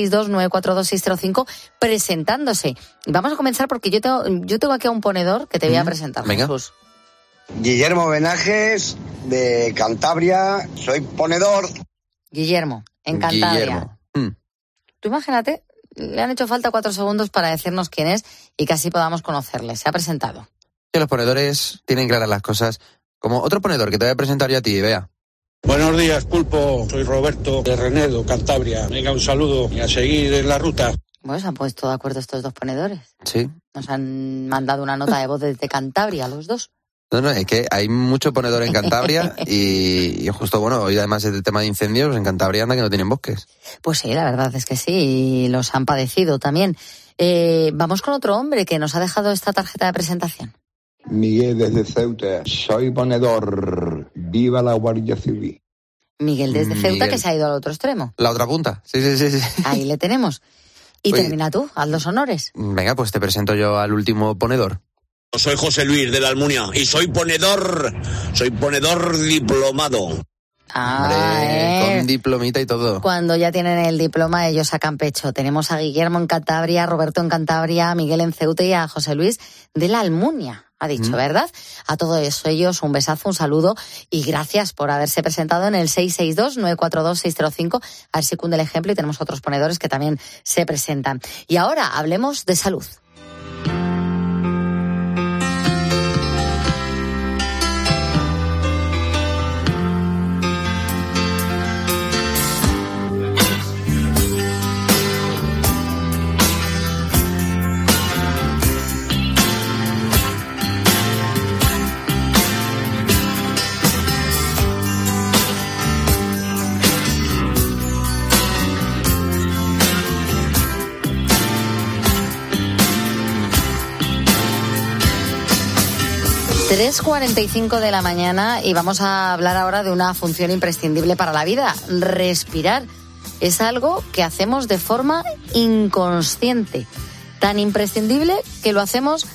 662-942-605 presentándose. Y vamos a comenzar porque yo tengo aquí a un ponedor que te voy a presentar. Venga. Jesús. Guillermo Benajes, de Cantabria. Soy ponedor. Guillermo, en Cantabria. Tú imagínate, le han hecho falta 4 segundos para decirnos quién es y que así podamos conocerle. Se ha presentado. Que los ponedores tienen claras las cosas. Como otro ponedor que te voy a presentar yo a ti, Bea. Buenos días, Pulpo. Soy Roberto de Renedo, Cantabria. Venga, un saludo y a seguir en la ruta. Bueno, se han puesto de acuerdo estos 2 ponedores. Sí. Nos han mandado una nota de voz desde Cantabria, los 2. No, es que hay mucho ponedor en Cantabria y justo, bueno, hoy además el tema de incendios, en Cantabria anda que no tienen bosques. Pues sí, la verdad es que sí, y los han padecido también. Vamos con otro hombre que nos ha dejado esta tarjeta de presentación. Miguel desde Ceuta, soy ponedor, viva la Guardia Civil. Miguel desde Ceuta, que se ha ido al otro extremo. La otra punta, sí. Ahí le tenemos. Y termina tú, haz los honores. Venga, pues te presento yo al último ponedor. Soy José Luis de la Almunia y soy ponedor diplomado. Con diplomita y todo. Cuando ya tienen el diploma, ellos sacan pecho. Tenemos a Guillermo en Cantabria, a Roberto en Cantabria, a Miguel en Ceuta y a José Luis de la Almunia. Ha dicho, ¿verdad? A todos ellos un besazo, un saludo y gracias por haberse presentado en el 662-942-605. A ver si cunde el ejemplo y tenemos otros ponedores que también se presentan. Y ahora hablemos de salud. 3:45 de la mañana y vamos a hablar ahora de una función imprescindible para la vida, respirar. Es algo que hacemos de forma inconsciente, tan imprescindible que lo hacemos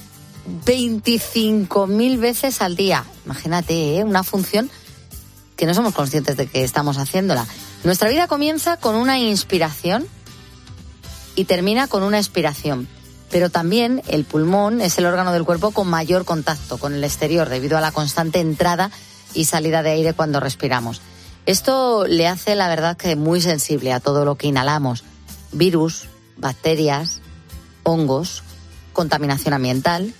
25.000 veces al día. Imagínate, una función que no somos conscientes de que estamos haciéndola. Nuestra vida comienza con una inspiración y termina con una expiración. Pero también el pulmón es el órgano del cuerpo con mayor contacto con el exterior debido a la constante entrada y salida de aire cuando respiramos. Esto le hace, la verdad, que muy sensible a todo lo que inhalamos. Virus, bacterias, hongos, contaminación ambiental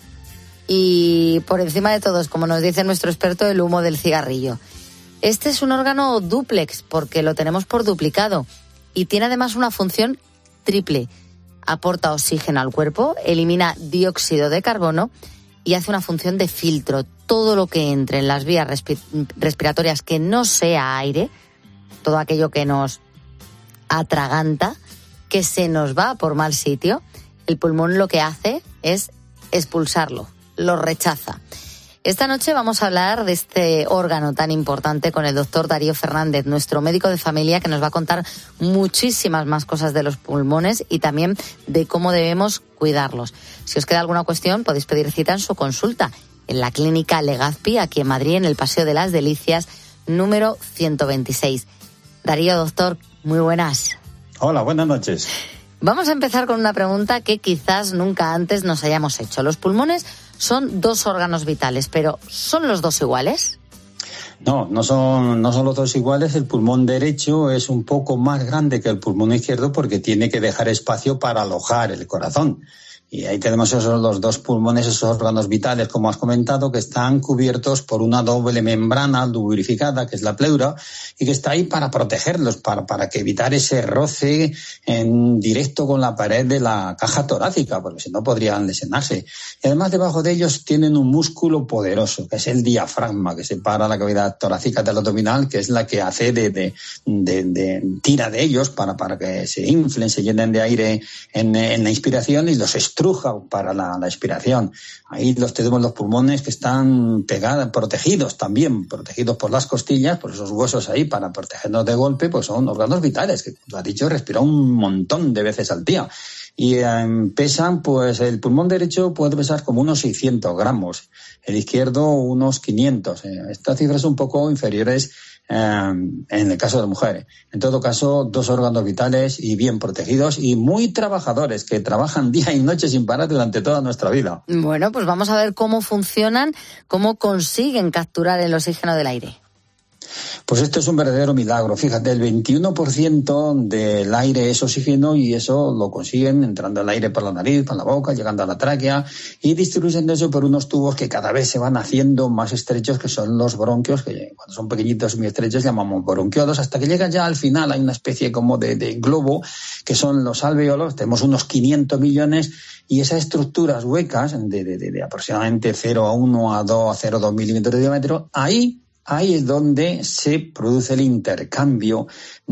y, por encima de todo, como nos dice nuestro experto, el humo del cigarrillo. Este es un órgano dúplex porque lo tenemos por duplicado y tiene además una función triple. Aporta oxígeno al cuerpo, elimina dióxido de carbono y hace una función de filtro. Todo lo que entre en las vías respiratorias que no sea aire, todo aquello que nos atraganta, que se nos va por mal sitio, el pulmón lo que hace es expulsarlo, lo rechaza. Esta noche vamos a hablar de este órgano tan importante con el doctor Darío Fernández, nuestro médico de familia, que nos va a contar muchísimas más cosas de los pulmones y también de cómo debemos cuidarlos. Si os queda alguna cuestión, podéis pedir cita en su consulta en la Clínica Legazpi, aquí en Madrid, en el Paseo de las Delicias, número 126. Darío, doctor, muy buenas. Hola, buenas noches. Vamos a empezar con una pregunta que quizás nunca antes nos hayamos hecho. Los pulmones son dos órganos vitales, pero ¿son los dos iguales? No son los dos iguales. El pulmón derecho es un poco más grande que el pulmón izquierdo porque tiene que dejar espacio para alojar el corazón. Y ahí tenemos los dos pulmones, esos órganos vitales, como has comentado, que están cubiertos por una doble membrana lubrificada, que es la pleura, y que está ahí para protegerlos, para que evitar ese roce en directo con la pared de la caja torácica, porque si no podrían lesionarse. Y además debajo de ellos tienen un músculo poderoso, que es el diafragma, que separa la cavidad torácica del abdominal, que es la que hace tira de ellos para que se inflen, se llenen de aire en la inspiración y los estruja para la expiración. Ahí tenemos los pulmones que están protegidos por las costillas, por esos huesos ahí para protegernos de golpe, pues son órganos vitales, que lo ha dicho, respira un montón de veces al día. Y pesan, pues el pulmón derecho puede pesar como unos 600 gramos, el izquierdo unos 500. Estas cifras son un poco inferiores en el caso de mujeres. En todo caso, dos órganos vitales y bien protegidos y muy trabajadores, que trabajan día y noche sin parar durante toda nuestra vida. Bueno, pues vamos a ver cómo funcionan, cómo consiguen capturar el oxígeno del aire. Pues esto es un verdadero milagro. Fíjate, el 21% del aire es oxígeno y eso lo consiguen entrando el aire por la nariz, por la boca, llegando a la tráquea y distribuyéndose por unos tubos que cada vez se van haciendo más estrechos, que son los bronquios, que cuando son pequeñitos y muy estrechos llamamos bronquiolos, hasta que llegan ya al final, hay una especie como de globo, que son los alvéolos. Tenemos unos 500 millones y esas estructuras huecas de aproximadamente 0,1 a 2 a 0,2 milímetros de diámetro, ahí es donde se produce el intercambio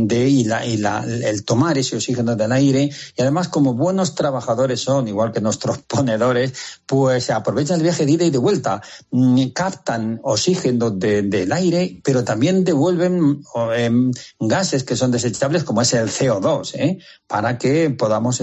el tomar ese oxígeno del aire, y además, como buenos trabajadores son, igual que nuestros ponedores, pues aprovechan el viaje de ida y de vuelta, captan oxígeno del aire, pero también devuelven gases que son desechables, como es el CO2, para que podamos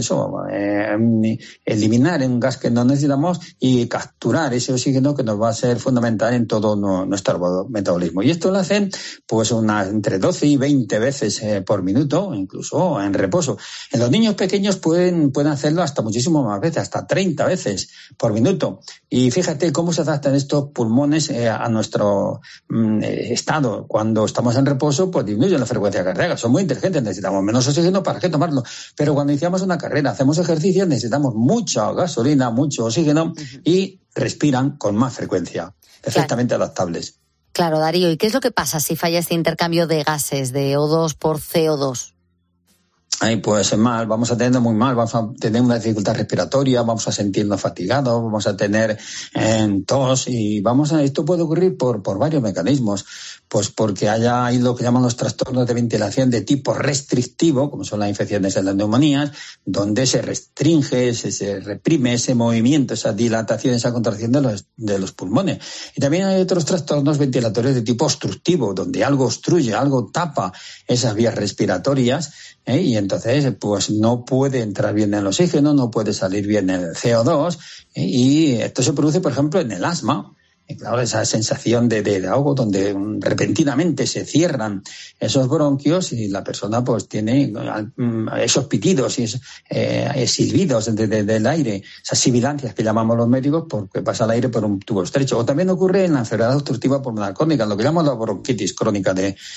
eliminar un gas que no necesitamos y capturar ese oxígeno que nos va a ser fundamental en todo nuestro metabolismo. Y esto lo hacen pues entre 12 y 20 veces por minuto, incluso en reposo. En los niños pequeños pueden hacerlo hasta muchísimo más veces, hasta 30 veces por minuto. Y fíjate cómo se adaptan estos pulmones a nuestro estado. Cuando estamos en reposo, pues disminuye la frecuencia cardíaca. Son muy inteligentes, necesitamos menos oxígeno, ¿para qué tomarlo? Pero cuando iniciamos una carrera, hacemos ejercicio, necesitamos mucha gasolina, mucho oxígeno y respiran con más frecuencia, perfectamente adaptables. Claro, Darío, ¿y qué es lo que pasa si falla este intercambio de gases, de O2 por CO2? Ay, pues mal, vamos a tener muy mal, vamos a tener una dificultad respiratoria, vamos a sentirnos fatigados, vamos a tener tos y esto puede ocurrir por varios mecanismos. Pues porque hay lo que llaman los trastornos de ventilación de tipo restrictivo, como son las infecciones de las neumonías, donde se restringe, se reprime ese movimiento, esa dilatación, esa contracción de los pulmones. Y también hay otros trastornos ventilatorios de tipo obstructivo, donde algo obstruye, algo tapa esas vías respiratorias, y entonces pues no puede entrar bien el oxígeno, no puede salir bien el CO2, y esto se produce, por ejemplo, en el asma. Y claro, esa sensación de ahogo donde repentinamente se cierran esos bronquios y la persona pues tiene esos pitidos y esos silbidos del aire, esas sibilancias que llamamos los médicos porque pasa el aire por un tubo estrecho. O también ocurre en la enfermedad obstructiva pulmonar crónica, lo que llamamos la bronquitis crónica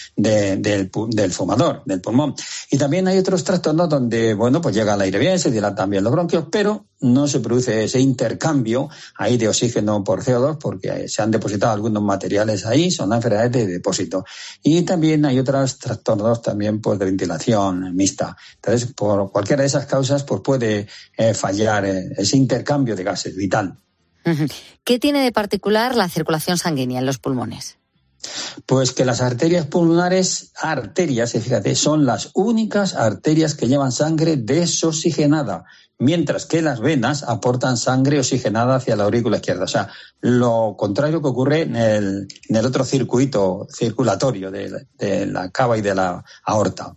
del fumador, del pulmón. Y también hay otros trastornos donde, bueno, pues llega el aire bien, se dilatan bien los bronquios, pero no se produce ese intercambio ahí de oxígeno por CO2 porque se han depositado algunos materiales ahí, son enfermedades de depósito. Y también hay otros trastornos también pues de ventilación mixta. Entonces, por cualquiera de esas causas pues puede fallar ese intercambio de gases vital. ¿Qué tiene de particular la circulación sanguínea en los pulmones? Pues que las arterias pulmonares, fíjate, son las únicas arterias que llevan sangre desoxigenada, mientras que las venas aportan sangre oxigenada hacia la aurícula izquierda. O sea, lo contrario que ocurre en el otro circuito circulatorio de la cava y de la aorta.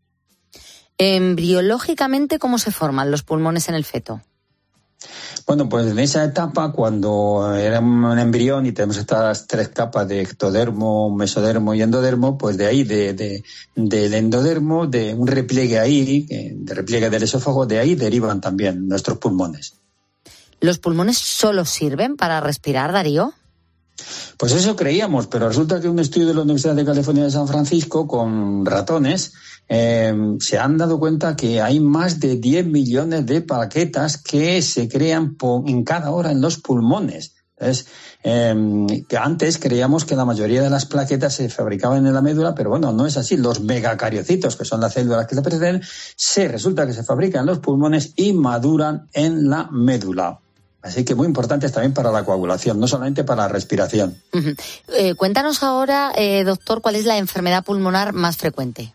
Embriológicamente, ¿cómo se forman los pulmones en el feto? Bueno, pues en esa etapa, cuando era un embrión y tenemos estas tres capas de ectodermo, mesodermo y endodermo, pues de ahí, del endodermo, de un repliegue ahí, de repliegue del esófago, de ahí derivan también nuestros pulmones. ¿Los pulmones solo sirven para respirar, Darío? Pues eso creíamos, pero resulta que un estudio de la Universidad de California de San Francisco con ratones se han dado cuenta que hay más de 10 millones de plaquetas que se crean en cada hora en los pulmones. Entonces, que antes creíamos que la mayoría de las plaquetas se fabricaban en la médula, pero bueno, no es así. Los megacariocitos, que son las células que le preceden, resulta que se fabrican en los pulmones y maduran en la médula. Así que muy importantes también para la coagulación, no solamente para la respiración. Cuéntanos ahora, doctor, ¿cuál es la enfermedad pulmonar más frecuente?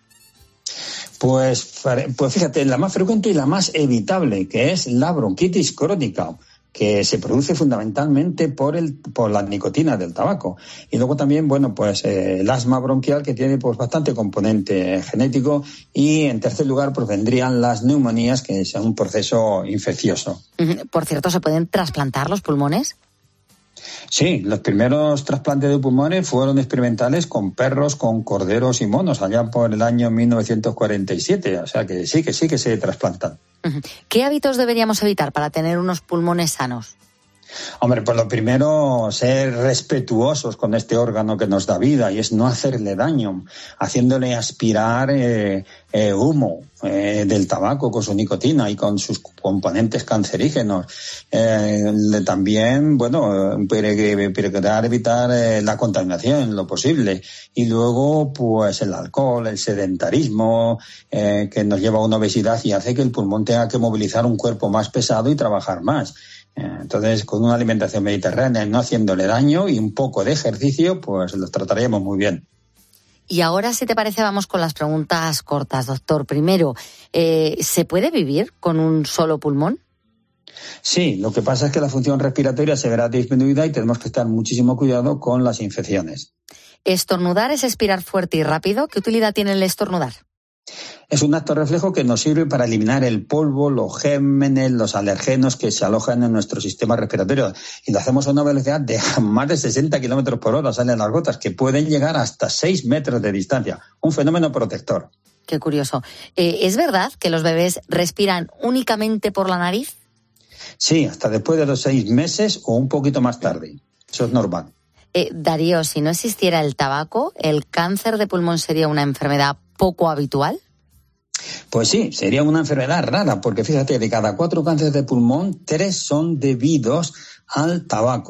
Pues fíjate, la más frecuente y la más evitable, que es la bronquitis crónica, que se produce fundamentalmente por la nicotina del tabaco. Y luego también, bueno, pues el asma bronquial, que tiene pues bastante componente genético. Y en tercer lugar, pues vendrían las neumonías, que es un proceso infeccioso. Por cierto, ¿se pueden trasplantar los pulmones? Sí, los primeros trasplantes de pulmones fueron experimentales con perros, con corderos y monos, allá por el año 1947. O sea que sí que se trasplantan. ¿Qué hábitos deberíamos evitar para tener unos pulmones sanos? Hombre, pues lo primero, ser respetuosos con este órgano que nos da vida, y es no hacerle daño, haciéndole aspirar humo del tabaco con su nicotina y con sus componentes cancerígenos. También, bueno, procurar evitar la contaminación en lo posible. Y luego, pues el alcohol, el sedentarismo, que nos lleva a una obesidad y hace que el pulmón tenga que movilizar un cuerpo más pesado y trabajar más. Entonces, con una alimentación mediterránea, no haciéndole daño y un poco de ejercicio, pues los trataríamos muy bien. Y ahora, si te parece, vamos con las preguntas cortas, doctor. Primero, ¿se puede vivir con un solo pulmón? Sí, lo que pasa es que la función respiratoria se verá disminuida y tenemos que estar muchísimo cuidado con las infecciones. ¿Estornudar es expirar fuerte y rápido? ¿Qué utilidad tiene el estornudar? Es un acto reflejo que nos sirve para eliminar el polvo, los gérmenes, los alergenos que se alojan en nuestro sistema respiratorio. Y lo hacemos a una velocidad de más de 60 kilómetros por hora. Salen las gotas que pueden llegar hasta 6 metros de distancia. Un fenómeno protector. Qué curioso. ¿Es verdad que los bebés respiran únicamente por la nariz? Sí, hasta después de los 6 meses o un poquito más tarde. Eso es normal. Darío, si no existiera el tabaco, ¿el cáncer de pulmón sería una enfermedad poco habitual? Pues sí, sería una enfermedad rara, porque fíjate, de cada 4 cánceres de pulmón, 3 son debidos al tabaco.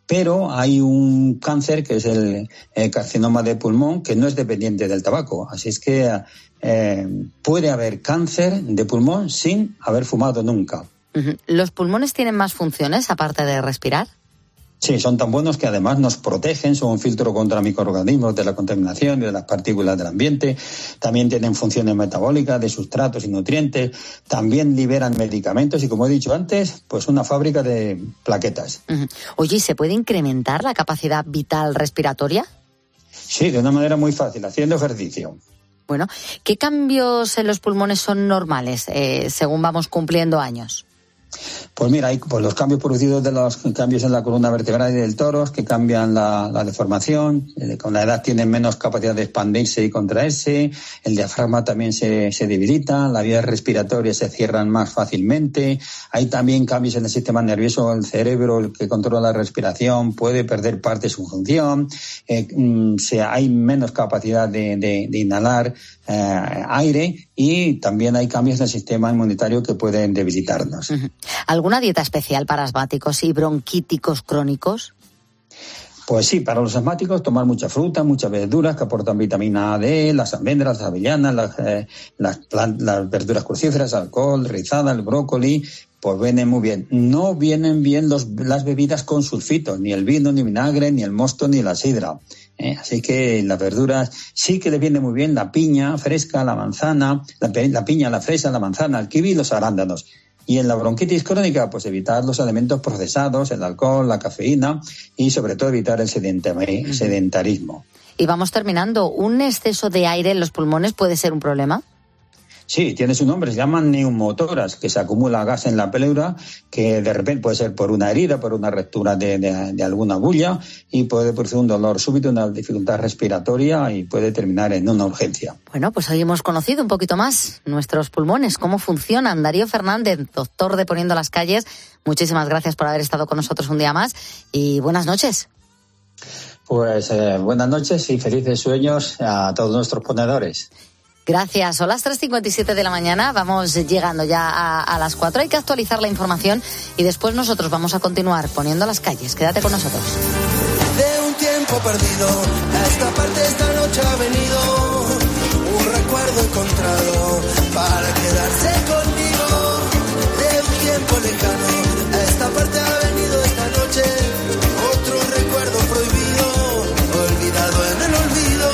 pero hay un cáncer que es el carcinoma de pulmón que no es dependiente del tabaco. Así es que puede haber cáncer de pulmón sin haber fumado nunca. ¿Los pulmones tienen más funciones aparte de respirar? Sí, son tan buenos que además nos protegen, son un filtro contra microorganismos de la contaminación y de las partículas del ambiente. También tienen funciones metabólicas de sustratos y nutrientes. También liberan medicamentos y, como he dicho antes, pues una fábrica de plaquetas. Oye, ¿y se puede incrementar la capacidad vital respiratoria? Sí, de una manera muy fácil, haciendo ejercicio. Bueno, ¿qué cambios en los pulmones son normales según vamos cumpliendo años? Pues mira, hay los cambios producidos de los cambios en la columna vertebral y del tórax que cambian la deformación. Con la edad tienen menos capacidad de expandirse y contraerse. El diafragma también se debilita. Las vías respiratorias se cierran más fácilmente. Hay también cambios en el sistema nervioso. El cerebro, el que controla la respiración, puede perder parte de su función. Hay menos capacidad de inhalar aire, y también hay cambios en el sistema inmunitario que pueden debilitarnos. ¿Alguna dieta especial para asmáticos y bronquíticos crónicos? Pues sí, para los asmáticos tomar mucha fruta, muchas verduras que aportan vitamina D, las almendras, las avellanas, las verduras crucíferas, alcohol, rizada, el brócoli, pues vienen muy bien. No vienen bien las bebidas con sulfitos, ni el vino, ni el vinagre, ni el mosto, ni la sidra. Así que las verduras sí que les viene muy bien la piña fresca, la manzana, la piña, la fresa, la manzana, el kiwi y los arándanos. Y en la bronquitis crónica, pues evitar los alimentos procesados, el alcohol, la cafeína y sobre todo evitar el sedentarismo. Y vamos terminando. ¿Un exceso de aire en los pulmones puede ser un problema? Sí, tiene su nombre, se llaman neumotoras, que se acumula gas en la pleura, que de repente puede ser por una herida, por una ruptura de alguna bulla, y puede producir un dolor súbito, una dificultad respiratoria y puede terminar en una urgencia. Bueno, pues hoy hemos conocido un poquito más nuestros pulmones, cómo funcionan. Darío Fernández, doctor de Poniendo las Calles, muchísimas gracias por haber estado con nosotros un día más y buenas noches. Pues buenas noches y felices sueños a todos nuestros ponedores. Gracias. Son las 3:57 de la mañana. Vamos llegando ya a las 4. Hay que actualizar la información y después nosotros vamos a continuar Poniendo las Calles. Quédate con nosotros. De un tiempo perdido, a esta parte esta noche ha venido un recuerdo encontrado para quedarse conmigo. De un tiempo lejano, a esta parte ha venido esta noche otro recuerdo prohibido, olvidado en el olvido.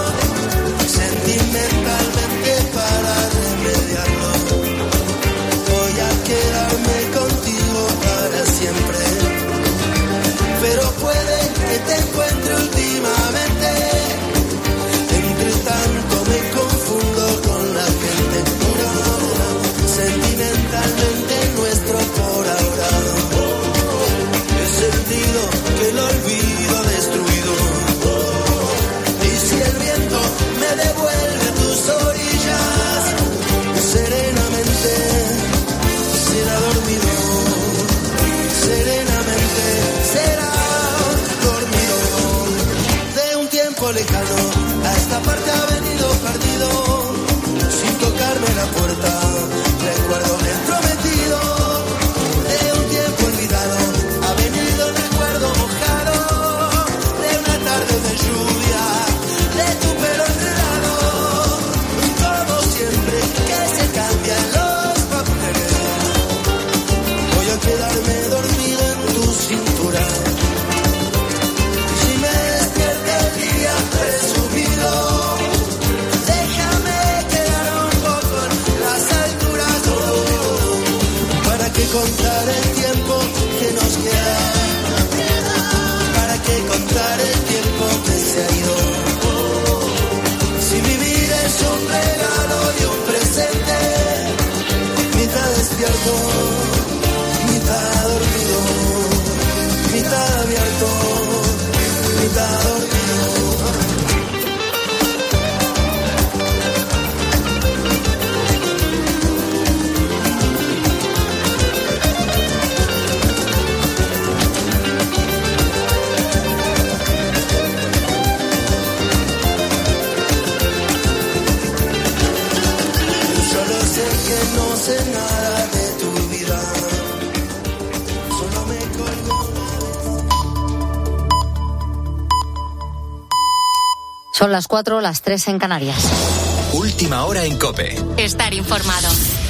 Sentimentalmente para remediarlo, voy a quedarme contigo para siempre. Pero puede que te encuentre últimamente, entre tanto me confundo con la gente. Sentimentalmente nuestro por ahora, he sentido que el olvido ha destruido. Y si el viento me devuelve a tus orillas, serenamente será dormido, serenamente será dormido. De un tiempo lejano, a esta parte ha venido perdido, sin tocarme la puerta, recuerdo el prometido. De un tiempo olvidado, ha venido el recuerdo mojado, de una tarde de lluvia, de tu pelo enredado, todo siempre que se cambian los papeles. Voy a quedarme dormido en tu cintura. Si me despierta el día presumido, déjame quedar un poco en las alturas, para que contar el tiempo que nos queda, para que contar el tiempo que se ha ido. Si vivir es un regalo y un presente, mitad despierto, mitad dormido, mitad abierto, mitad dormido. Solo sé que no sé nada de tu vida, solo me colgo. Son las 4, las 3 en Canarias. Última hora en COPE. Estar informado.